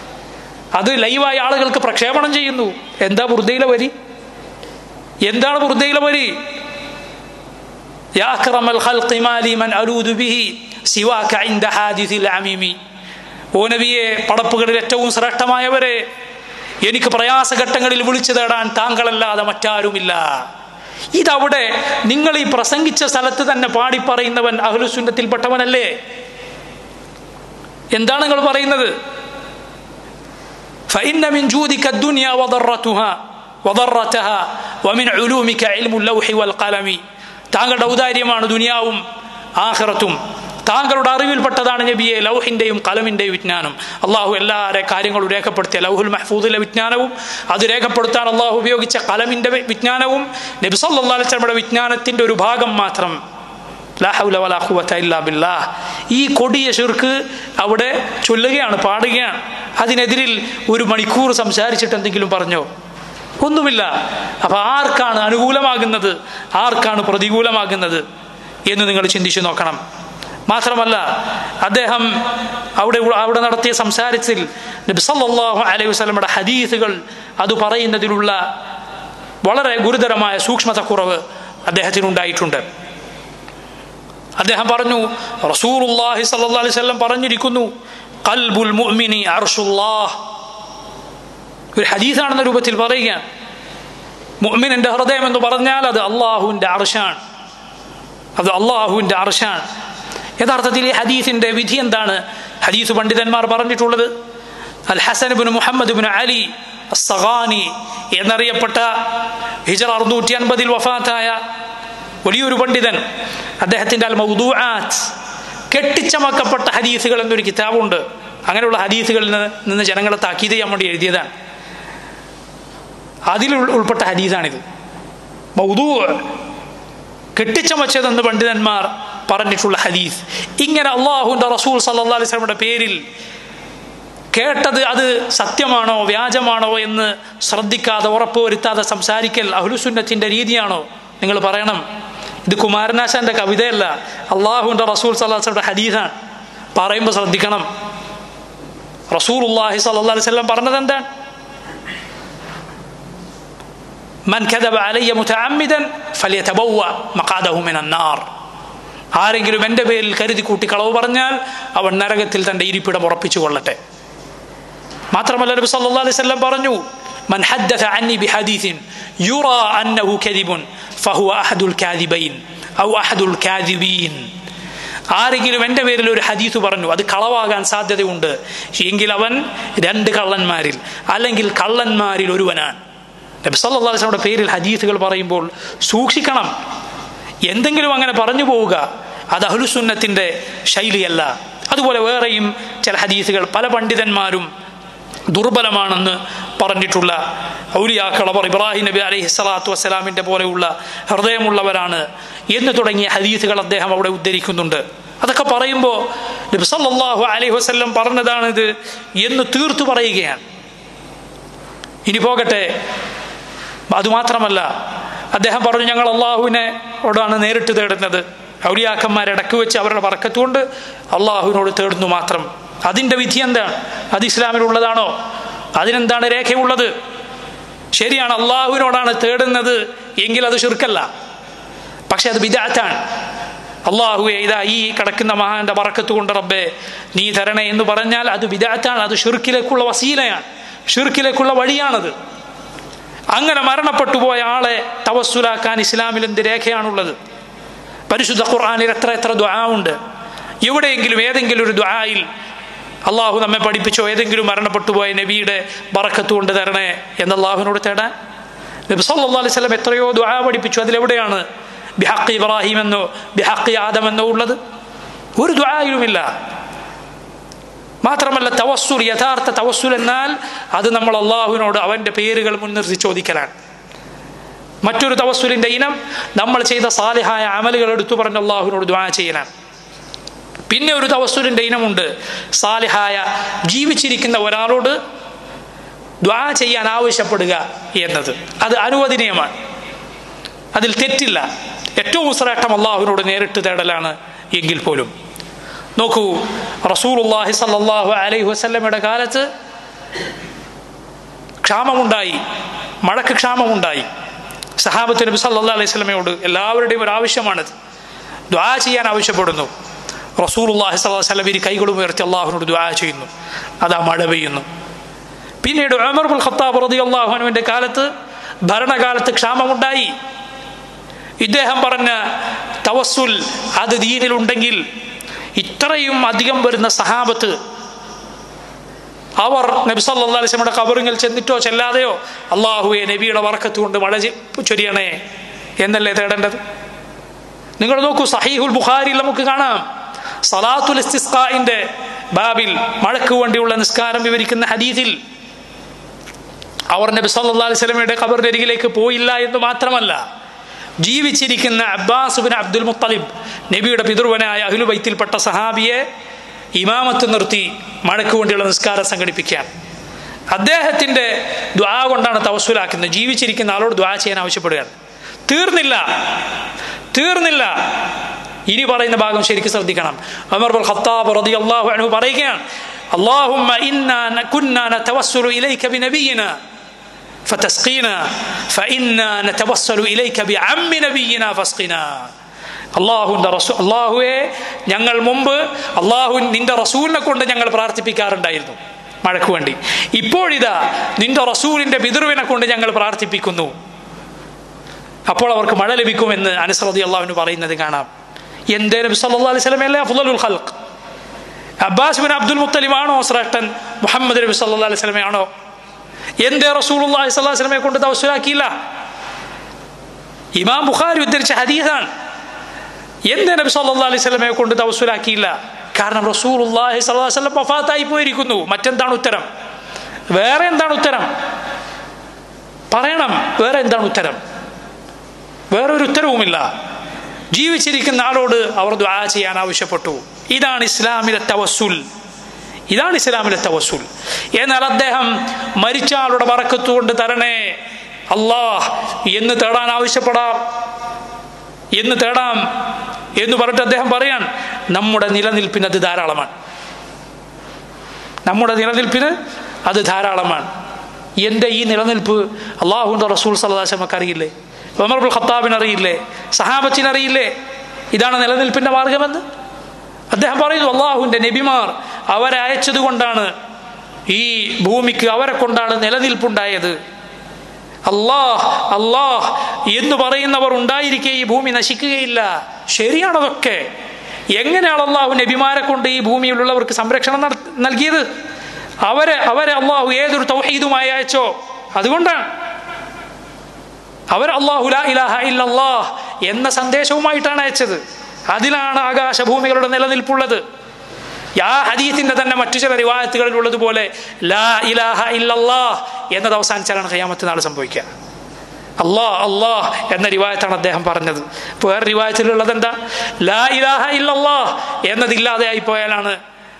അത് ലൈവായി ആളുകൾക്ക് പ്രക്ഷേപണം ചെയ്യുന്നു. എന്താ ബുർദയിലെ വരി? എന്താണ് ബുർദയിലെ വരി? യാ അക്രമൽ ഖൽഖി മാലി മൻ അലൂദു ബിഹി സിവാക ഇൻദ ഹാദിസിൽ അമീമി. ഓ നബിയെ, പടപ്പുകളിൽ ഏറ്റവും ശ്രേഷ്ഠമായവരെ, എനിക്ക് പ്രയാസഘട്ടങ്ങളിൽ വിളിച്ചു തേടാൻ താങ്കളല്ലാതെ മറ്റാരുമില്ല. ഇതവിടെ നിങ്ങൾ ഈ പ്രസംഗിച്ച സ്ഥലത്ത് തന്നെ പാടി പറയുന്നവൻ അഹ്ലുസുന്നത്തിൽപ്പെട്ടവനല്ലേ? എന്താണ് നിങ്ങൾ പറയുന്നത്? فإن من جودك الدنيا وضرتها وضرتها ومن علومك علم اللوح والقلم. താങ്കളുടെ ഔദാര്യമാണ് ദുനിയാവും ആഖിറത്തും. താങ്കളുടെ അറിവിൽപ്പെട്ടതാണ് നബിയെ ലൗഹിന്റെയും കലമിന്റെയും വിജ്ഞാനം. അള്ളാഹു എല്ലാ കാര്യങ്ങളും രേഖപ്പെടുത്തിയ ലൗഹുൽ മഹ്ഫൂദിലെ വിജ്ഞാനവും അത് രേഖപ്പെടുത്താൻ അള്ളാഹു ഉപയോഗിച്ച കലമിന്റെ വിജ്ഞാനവും നബി സല്ലല്ലാഹു അലൈഹി വസല്ലമയുടെ വിജ്ഞാനത്തിന്റെ ഒരു ഭാഗം മാത്രം. ലാ ഹൗല വലാ ഖുവത ഇല്ലാ ബില്ലാഹ്. ഈ കൊടിയ ശിർക്ക് അവിടെ ചൊല്ലുകയാണ്, പാടുകയാണ്. അതിനെതിരിൽ ഒരു മണിക്കൂർ സംസാരിച്ചിട്ട് എന്തെങ്കിലും പറഞ്ഞോ? ഒന്നുമില്ല. അപ്പൊ ആർക്കാണ് അനുകൂലമാകുന്നത്, ആർക്കാണ് പ്രതികൂലമാകുന്നത് എന്ന് നിങ്ങൾ ചിന്തിച്ചു നോക്കണം. മാത്രമല്ല അദ്ദേഹം അവിടെ അവിടെ നടത്തിയ സംസാരത്തിൽ നബി സല്ലല്ലാഹു അലൈഹി വസല്ലമയുടെ ഹദീസുകൾ അത് പറയുന്നതിലുള്ള വളരെ ഗുരുതരമായ സൂക്ഷ്മതക്കുറവ് അദ്ദേഹത്തിനുണ്ടായിട്ടുണ്ട്. അദ്ദേഹം പറഞ്ഞു, റസൂലുള്ളാഹി സ്വല്ലല്ലാഹു അലൈഹി വസല്ലം പറഞ്ഞിരിക്കുന്നു, ഖൽബുൽ മുഅ്മിനി അർശുല്ലാഹ്. ഒരു ഹദീസാണെന്ന രൂപത്തിൽ പറയുകയാണ്, മുഅ്മിനിന്റെ ഹൃദയം എന്ന് പറഞ്ഞാൽ അത് അള്ളാഹുവിന്റെ അർശാണ്, അത് അള്ളാഹുവിന്റെ അർശാണ്. യഥാർത്ഥത്തിൽ ഈ ഹദീസിന്റെ വിധി എന്താണ്? ഹദീസ് പണ്ഡിതന്മാർ പറഞ്ഞിട്ടുള്ളത്, അൽ ഹസൻ ഇബ്നു മുഹമ്മദ് ഇബ്നു അലി അസ്സഗാനി എന്നറിയപ്പെട്ട ഹിജ്റ അറുന്നൂറ്റി അൻപതിൽ വഫാത്തായ വലിയൊരു പണ്ഡിതൻ, അദ്ദേഹത്തിന്റെ അൽ മൗദൂആത്ത്, കെട്ടിച്ചമക്കപ്പെട്ട ഹദീസുകൾ എന്നൊരു കിതാബുണ്ട്. അങ്ങനെയുള്ള ഹദീസുകളിൽ നിന്ന് ജനങ്ങളെ താക്കീത് ചെയ്യാൻ വേണ്ടി എഴുതിയതാണ്. അതിൽ ഉൾപ്പെട്ട ഹദീസാണിത്. മൗദൂ, കെട്ടിച്ചമച്ചതെന്ന് പണ്ഡിതന്മാർ പറഞ്ഞിട്ടുള്ള ഹദീസ്. ഇങ്ങനെ അള്ളാഹുവിന്റെ റസൂൽ സല്ലല്ലാഹു അലൈഹി വസല്ലമയുടെ പേരിൽ കേട്ടത് അത് സത്യമാണോ വ്യാജമാണോ എന്ന് ശ്രദ്ധിക്കാതെ ഉറപ്പുവരുത്താതെ സംസാരിക്കൽ അഹ്ലുസുന്നത്തിന്റെ രീതിയാണോ? നിങ്ങൾ പറയണം, ഇത് കുമാരനാശാന്റെ കവിതയല്ല, അള്ളാഹുവിന്റെ റസൂൽ സല്ലല്ലാഹു അലൈഹി വസല്ലമയുടെ ഹദീസാണ്. പറയുമ്പോൾ ശ്രദ്ധിക്കണം. റസൂലുള്ളാഹി സ്വല്ലല്ലാഹു അലൈഹി വസല്ലം പറഞ്ഞത് എന്താണ്? മൻ കദബ അലയ്യ മുതഅമ്മിദൻ ഫലിയതബവ്വ മഖഅദഹു മിനൻ നാർ. ആരെങ്കിലും എൻ്റെ പേരിൽ കരുതി കൂട്ടി കളവ് പറഞ്ഞാൽ അവൻ നരകത്തിൽ തന്റെ ഇരിപ്പിടം ഉറപ്പിച്ചു കൊള്ളട്ടെ. മാത്രമല്ല നബി സല്ലല്ലാഹു അലൈഹി വസല്ലം പറഞ്ഞു, മൻ ഹദ്ദസ അന്നി ബിഹദീസിൻ യുറാ അന്നഹു കദിബുൻ ഫഹുവ അഹദുൽ കാദിബൈൻ ഔ അഹദുൽ കാദിബീൻ. ആരെങ്കിലും എൻ്റെ പേരിൽ ഒരു ഹദീസ് പറഞ്ഞു അത് കളവാകാൻ സാധ്യതയുണ്ട് എങ്കിൽ അവൻ രണ്ട് കള്ളന്മാരിൽ അല്ലെങ്കിൽ കള്ളന്മാരിൽ ഒരുവനാണ്. നബി സല്ലല്ലാഹു അലൈഹി വസല്ലമയുടെ പേരിൽ ഹദീസുകൾ പറയുമ്പോൾ സൂക്ഷിക്കണം. എന്തെങ്കിലും അങ്ങനെ പറഞ്ഞു പോവുക അത് അഹ്ലുസുന്നത്തിന്റെ ശൈലിയല്ല. അതുപോലെ വേറെയും ചില ഹദീസുകൾ പല പണ്ഡിതന്മാരും ദുർബലമാണെന്ന് പറഞ്ഞിട്ടുള്ള ഔലിയാക്കൾ അവർ ഇബ്രാഹിം നബി അലൈഹി സ്വലാത്തു വസ്സലാമിന്റെ പോലെയുള്ള ഹൃദയമുള്ളവരാണ് എന്ന് തുടങ്ങിയ ഹദീസുകൾ അദ്ദേഹം അവിടെ ഉദ്ധരിക്കുന്നുണ്ട്. അതൊക്കെ പറയുമ്പോൾ നബി സല്ലല്ലാഹു അലൈഹി വസല്ലം പറഞ്ഞതാണിത് എന്ന് തീർത്തു പറയുകയാണ്. ഇനി പോകട്ടെ, അതുമാത്രമല്ല അദ്ദേഹം പറഞ്ഞു, ഞങ്ങൾ അള്ളാഹുവിനോടാണ് നേരിട്ട് തേടുന്നത്. ഔലിയാക്കന്മാരെ ഇടക്ക് വെച്ച് അവരുടെ ബർക്കത്തുകൊണ്ട് അള്ളാഹുവിനോട് തേടുന്നു മാത്രം. അതിന്റെ വിധി എന്താണ്? അത് ഇസ്ലാമിലുള്ളതാണോ? അതിനെന്താണ് രേഖയുള്ളത്? ശരിയാണ്, അള്ളാഹുവിനോടാണ് തേടുന്നത് എങ്കിൽ അത് ശിർക്കല്ല, പക്ഷെ അത് ബിദ്അത്താണ്. അള്ളാഹുവേ ഇതാ ഈ കിടക്കുന്ന മഹാന്റെ ബർക്കത്ത് കൊണ്ട് റബ്ബേ നീ തരണേ എന്ന് പറഞ്ഞാൽ അത് ബിദ്അത്താണ്. അത് ശിർക്കിലേക്കുള്ള വസീലയാണ്, ശിർക്കിലേക്കുള്ള വഴിയാണത്. അങ്ങനെ മരണപ്പെട്ടു പോയ ആളെ തവസ്സുലാക്കാൻ ഇസ്ലാമിൽ എന്ത് രേഖയാണുള്ളത്? പരിശുദ്ധ ഖുർആനിൽ എത്ര എത്ര ദുആ ഉണ്ട്. എവിടെയെങ്കിലും ഏതെങ്കിലും ഒരു ദുആയിൽ അള്ളാഹു നമ്മെ പഠിപ്പിച്ചോ ഏതെങ്കിലും മരണപ്പെട്ടു പോയ നബിയുടെ ബറക്കത്ത് കൊണ്ട് തരണേ എന്ന് അള്ളാഹുവിനോട് തേടാൻ? നബി സല്ലല്ലാഹു അലൈഹി വസല്ലം എത്രയോ ദുആ പഠിപ്പിച്ചു. അതിലെവിടെയാണ് ബിഹഖി ഇബ്രാഹിം എന്നോ ബിഹഖി ആദം എന്നോ ഉള്ളത്? ഒരു ദുആയിലുമില്ല. മാത്രമല്ല തവസ്സുൽ, യഥാർത്ഥ തവസ്സുൽ എന്നാൽ അത് നമ്മൾ അള്ളാഹുവിനോട് അവന്റെ പേരുകൾ മുൻനിർത്തി ചോദിക്കലാണ്. മറ്റൊരു തവസ്സുലിന്റെ ഇനം നമ്മൾ ചെയ്ത സാലിഹായ അമലുകൾ എടുത്തു പറഞ്ഞ് അള്ളാഹുവിനോട് ദുആ ചെയ്യലാണ്. പിന്നെ ഒരു തവസ്സുലിന്റെ ഇനമുണ്ട്, സാലിഹായ ജീവിച്ചിരിക്കുന്ന ഒരാളോട് ദുആ ചെയ്യാൻ ആവശ്യപ്പെടുക എന്നത്. അത് അനുവദനീയമാണ്, അതിൽ തെറ്റില്ല. ഏറ്റവും ശ്രേഷ്ഠം അള്ളാഹുവിനോട് നേരിട്ട് തേടലാണ് എങ്കിൽ പോലും. നോക്കൂ, റസൂലുള്ളാഹി സ്വല്ലല്ലാഹു അലൈഹി വസല്ലമയുടെ കാലത്ത് ക്ഷാമമുണ്ടായി, മഴക്ക് ക്ഷാമമുണ്ടായി. സഹാബത്ത് നബി സല്ലല്ലാഹു അലൈഹി വസല്ലമയോട് എല്ലാവരുടെയും ഒരു ആവശ്യമാണിത്, ദുആ ചെയ്യാൻ ആവശ്യപ്പെടുന്നു. റസൂലുള്ളാഹി സ്വല്ലല്ലാഹു അലൈഹി വസല്ലം ഇരു കൈകളും ഉയർത്തി അള്ളാഹുവിനോട് ദുആ ചെയ്യുന്നു. അതാ മഴ പെയ്യുന്നു. പിന്നീട് ഉമർ ഇബ്നുൽ ഖത്താബ് റളിയല്ലാഹു അൻഹുവിന്റെ കാലത്ത് ഭരണകാലത്ത് ക്ഷാമമുണ്ടായി. ഇദ്ദേഹം പറഞ്ഞ തവസ്സുൽ അത് ദീനിലുണ്ടെങ്കിൽ ഇത്രയും അധികം വരുന്ന സഹാബത്ത് അവർ നബി സല്ലല്ലാഹു അലൈഹി വസല്ലമയുടെ ഖബറിൽ ചെന്നിട്ടോ ചെല്ലാതെയോ അല്ലാഹുവേ നബിയുടെ ബറക്കത്ത് കൊണ്ട് മഴ ചൊരിയണേ എന്നല്ലേ തേടേണ്ടത്? നിങ്ങൾ നോക്കൂ, സഹീഹുൽ ബുഖാരിയിൽ നമുക്ക് കാണാം സലാത്തുൽ ഇസ്തിസ്ഖാഇന്റെ ബാബിൽ മഴയ്ക്ക് വേണ്ടിയുള്ള നിസ്കാരം വിവരിക്കുന്ന ഹദീസിൽ അവർ നബി സല്ലല്ലാഹു അലൈഹി വസല്ലമയുടെ ഖബറിന്റെ അരികിലേക്ക് പോയില്ല എന്ന് മാത്രമല്ല, ജീവിച്ചിരിക്കുന്ന അബ്ബാസ് ബിൻ അബ്ദുൽ മുത്തലിബ്, നബിയുടെ പിതൃവനായ അഹ്ലു ബൈത്തിൽപ്പെട്ട സഹാബിയെ ഇമാമത്ത് നിർത്തി മഴയ്ക്ക് വേണ്ടിയുള്ള നിസ്കാരം സംഘടിപ്പിക്കാൻ. അദ്ദേഹത്തിന്റെ ദുആ കൊണ്ടാണ് തവസ്സുലാക്കുന്നത്. ജീവിച്ചിരിക്കുന്ന ആളോട് ദുആ ചെയ്യാൻ ആവശ്യപ്പെടുകയാണ്. തീർന്നില്ല തീർന്നില്ല ഇനി പറയുന്ന ഭാഗം ശരിക്കും ശ്രദ്ധിക്കണം. ഉമർ ഇബ്നുൽ ഖത്താബ് റളിയല്ലാഹു അൻഹു പറയുകയാണ്, അല്ലാഹുമ്മ ഇന്നാ കുന്നാ നതവസ്സലു ഇലൈക ബിനബിയിനാ ഫതസ്ഖീനാ ഫഇന്നാ നതവസ്സലു ഇലൈക ബിഅമ്മി നബിയിനാ ഫസ്ഖിനാ. അല്ലാഹുവിന്റെ റസൂൽ, അല്ലാഹുവേ ഞങ്ങൾ മുമ്പ് അല്ലാഹു നിന്റെ റസൂലിനെ കൊണ്ട് ഞങ്ങൾ പ്രാർത്ഥിപ്പിക്കാറുണ്ടായിരുന്നു മഴയ്ക്ക് വേണ്ടി. ഇപ്പോഴിതാ നിന്റെ റസൂലിന്റെ പിതൃവിനെ കൊണ്ട് ഞങ്ങൾ പ്രാർത്ഥിപ്പിക്കുന്നു, അപ്പോൾ അവർക്ക് മഴ ലഭിക്കുമെന്ന് അനസ് റളിയല്ലാഹു അൻഹു പറയുന്നത് കാണാം. എന്തേ നബി സല്ലല്ലാഹു അലൈഹി വസല്ലമയല്ലേ അഫ്ളലുൽ ഖൽഖ്? അബ്ബാസ് ബിൻ അബ്ദുൽ മുത്തലിബ് ആണോ ശ്രേഷ്ഠൻ? മുഹമ്മദ് നബി സല്ലല്ലാഹു അലൈഹി വസല്ലമയാണോ? എന്തേ റസൂലുള്ളാഹി സ്വല്ലല്ലാഹു അലൈഹി വസല്ലമയെ കൊണ്ട് തവസ്സുലാക്കിയില്ല? ഇമാം ബുഖാരി ഉദ്ധരിച്ച ഹദീസാണ്. എന്തേ നബി സല്ലല്ലാഹു അലൈഹി വസല്ലമയെ കൊണ്ട് തവസ്സുലാക്കിയില്ല? കാരണം റസൂലുള്ളാഹി സ്വല്ലല്ലാഹു അലൈഹി വസല്ലം വഫാത്തായി പോയിരിക്കുന്നു. മറ്റെന്താണ് ഉത്തരം? വേറെ എന്താണ് ഉത്തരം? പറയണം, വേറെ എന്താണ് ഉത്തരം? വേറൊരു ഉത്തരവുമില്ല. ജീവിച്ചിരിക്കുന്ന ആളോട് അവർ ദുആ ചെയ്യാൻ ആവശ്യപ്പെട്ടു. ഇതാണ് ഇസ്ലാമിലെ തവസ്സുൽ. ഇതാണ് ഇസ്ലാമിലെ തവസ്സുൽ. എന്നാൽ അദ്ദേഹം മരിച്ച ആളുടെ ബറക്കത്ത് കൊണ്ട് തരണേ അല്ലാഹ് എന്ന് തേടാൻ ആവശ്യപ്പെടാം എന്ന് തേടാം എന്ന് പറഞ്ഞിട്ട് അദ്ദേഹം പറയാൻ, നമ്മുടെ നിലനിൽപ്പിന് അത് ധാരാളമാണ്. നമ്മുടെ നിലനിൽപ്പിന് അത് ധാരാളമാണ്. എൻ്റെ ഈ നിലനിൽപ്പ് അല്ലാഹുവിൻ്റെ റസൂൽ സല്ലല്ലാഹു അലൈഹി വസല്ലമക്ക് അറിയില്ലേ? ഉമർ ഇബ്നുൽ ഖത്താബിന് അറിയില്ലേ? സഹാബത്തിന് അറിയില്ലേ ഇതാണ് നിലനിൽപ്പിന്റെ മാർഗമെന്ന്? അദ്ദേഹം പറയുന്നു, അല്ലാഹുവിന്റെ നബിമാർ അവരെ അയച്ചത് കൊണ്ടാണ് ഈ ഭൂമിക്ക്, അവരെ കൊണ്ടാണ് നിലനിൽപ്പുണ്ടായത്. അല്ലാഹ് അല്ലാഹ് എന്ന് പറയുന്നവർ ഉണ്ടായിരിക്കെ ഈ ഭൂമി നശിക്കുകയില്ല. ശരിയാണതൊക്കെ. എങ്ങനെയാണ് അല്ലാഹു നബിമാരെ കൊണ്ട് ഈ ഭൂമിയിലുള്ളവർക്ക് സംരക്ഷണം നൽകിയത്? അവരെ അവരെ അല്ലാഹു ഏതൊരു തൗഹീദുമായി അയച്ചോ അതുകൊണ്ടാണ്. അവർ അല്ലാഹു ലാ ഇലാഹ ഇല്ലല്ലാഹ് എന്ന സന്ദേശവുമായിട്ടാണ് അയച്ചത്. അതിലാണ് ആകാശഭൂമികളുടെ നിലനിൽപ്പുള്ളത്. ആ ഹദീസിന്റെ തന്നെ മറ്റു ചില റിവായത്തുകളിൽ ഉള്ളതുപോലെ ലാ ഇലാഹ ഇല്ലല്ലാഹ് എന്നത് അവസാനിച്ചാലാണ് ഖിയാമത്ത് നാൾ സംഭവിക്കുക. അല്ലാഹ് അല്ലാഹ് എന്ന റിവായത്താണ് അദ്ദേഹം പറഞ്ഞത്. വേറെ റിവായത്തിലുള്ളത് എന്താ? ലാ ഇലാഹ ഇല്ലല്ലാഹ് എന്നതില്ലാതെയായി പോയാലാണ്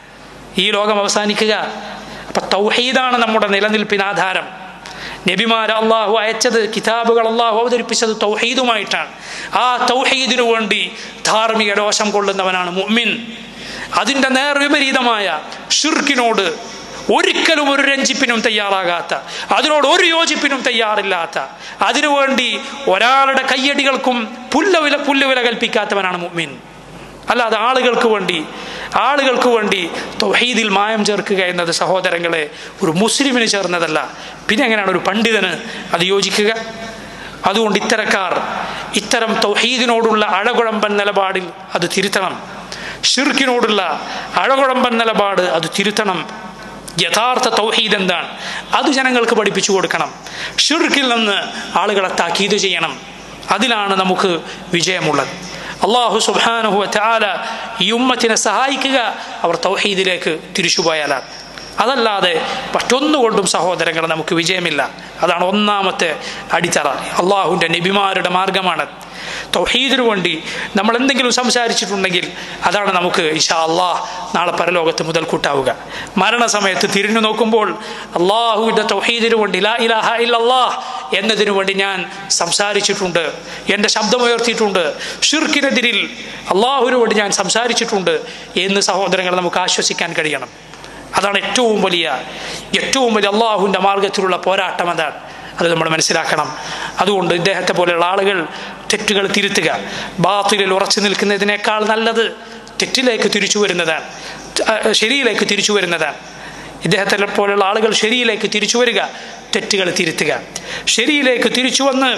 ഈ ലോകം അവസാനിക്കുക. അപ്പൊ തൗഹീദാണ് നമ്മുടെ നിലനിൽപ്പിന് ആധാരം. നബിമാരെ അള്ളാഹു അയച്ചത്, കിതാബുകൾ അള്ളാഹു അവതരിപ്പിച്ചത് തൗഹീദുമായിട്ടാണ്. ആ തൗഹീദിനു വേണ്ടി ധാർമ്മിക രോഷം കൊള്ളുന്നവനാണ് മുഅ്മിൻ. അതിൻ്റെ നേർവിപരീതമായ ഷിർക്കിനോട് ഒരിക്കലും ഒരു രഞ്ജിപ്പിനും തയ്യാറാകാത്ത, അതിനോട് ഒരു യോജിപ്പിനും തയ്യാറില്ലാത്ത, അതിനുവേണ്ടി ഒരാളുടെ കയ്യടികൾക്കും പുല്ലുവില പുല്ലുവില കൽപ്പിക്കാത്തവനാണ് മുഅ്മിൻ. അല്ലാതെ ആളുകൾക്ക് വേണ്ടി ആളുകൾക്ക് വേണ്ടി തൗഹീദിൽ മായം ചേർക്കുക എന്നത് സഹോദരങ്ങളെ ഒരു മുസ്ലിമിന് ചേർന്നതല്ല. പിന്നെ എങ്ങനെയാണ് ഒരു പണ്ഡിതന് അത് യോജിക്കുക? അതുകൊണ്ട് ഇത്തരക്കാർ ഇത്തരം തൗഹീദിനോടുള്ള അഴകുഴമ്പൻ നിലപാടിൽ അത് തിരുത്തണം. ഷിർക്കിനോടുള്ള അഴകുഴമ്പൻ നിലപാട് അത് തിരുത്തണം. യഥാർത്ഥ തൗഹീദ് എന്താണ് അത് ജനങ്ങൾക്ക് പഠിപ്പിച്ചു കൊടുക്കണം. ഷിർക്കിൽ നിന്ന് ആളുകളെ താക്കീത് ചെയ്യണം. അതിലാണ് നമുക്ക് വിജയമുള്ളത്. അല്ലാഹു സുബ്ഹാനഹു വ തആല ഈ ഉമ്മത്തിനെ സഹായിക്കുക അവർ തൗഹീദിലേക്ക് തിരിച്ചുപോയാലാണ്. അതല്ലാതെ മറ്റൊന്നുകൊണ്ടും സഹോദരങ്ങൾ നമുക്ക് വിജയമില്ല. അതാണ് ഒന്നാമത്തെ അടിത്തറ. അള്ളാഹുവിൻ്റെ നബിമാരുടെ മാർഗമാണ്. തൗഹീദിനു വേണ്ടി നമ്മൾ എന്തെങ്കിലും സംസാരിച്ചിട്ടുണ്ടെങ്കിൽ അതാണ് നമുക്ക് ഇൻഷാ അല്ലാഹ് നാളെ പരലോകത്ത് മുതൽക്കൂട്ടാവുക. മരണസമയത്ത് തിരിഞ്ഞു നോക്കുമ്പോൾ അള്ളാഹുവിൻ്റെ തൗഹീദിനു വേണ്ടി ലാ ഇലാഹ ഇല്ലല്ലാഹ് എന്നതിനു വേണ്ടി ഞാൻ സംസാരിച്ചിട്ടുണ്ട്, എൻ്റെ ശബ്ദമുയർത്തിയിട്ടുണ്ട്, ഷിർക്കിനെതിരിൽ അള്ളാഹുവിനു വേണ്ടി ഞാൻ സംസാരിച്ചിട്ടുണ്ട് എന്ന് സഹോദരങ്ങൾ നമുക്ക് ആശ്വസിക്കാൻ കഴിയണം. അതാണ് ഏറ്റവും വലിയ ഏറ്റവും വലിയ അള്ളാഹുവിൻ്റെ മാർഗത്തിലുള്ള പോരാട്ടം. അതാണ് അത് നമ്മൾ മനസ്സിലാക്കണം. അതുകൊണ്ട് ഇദ്ദേഹത്തെ പോലെയുള്ള ആളുകൾ തെറ്റുകൾ തിരുത്തുക. ബാത്തിലിൽ ഉറച്ചു നിൽക്കുന്നതിനേക്കാൾ നല്ലത് തെറ്റിലേക്ക് തിരിച്ചു വരുന്നതാണ്, ശരിയിലേക്ക് തിരിച്ചു വരുന്നതാണ്. ഇദ്ദേഹത്തെ പോലെയുള്ള ആളുകൾ ശരിയിലേക്ക് തിരിച്ചു വരിക, തെറ്റുകൾ തിരുത്തുക. ശരിയിലേക്ക് തിരിച്ചു വന്ന്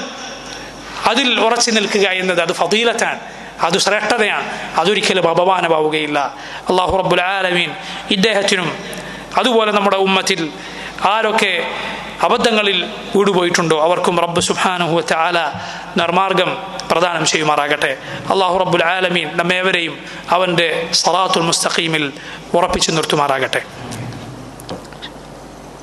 അതിൽ ഉറച്ചു നിൽക്കുക എന്നത് അത് ഫദീലത്താണ്, അത് ശ്രേഷ്ഠതയാണ്, അതൊരിക്കലും അപമാനമാവുകയില്ല. അല്ലാഹു റബ്ബുൽ ആലമീൻ ഇദ്ദേഹത്തിനും അതുപോലെ നമ്മുടെ ഉമ്മത്തിൽ ആരൊക്കെ അബദ്ധങ്ങളിൽ വീടുപോയിട്ടുണ്ടോ അവർക്കും റബ്ബ് സുബ്ഹാനഹു വ തആല നിർമാർഗം പ്രദാനം ചെയ്യുമാറാകട്ടെ. അല്ലാഹു റബ്ബുൽ ആലമീൻ നമ്മേവരെയും അവൻ്റെ സിറാത്തുൽ മുസ്തഖീമിൽ ഉറപ്പിച്ചു നിർത്തുമാറാകട്ടെ.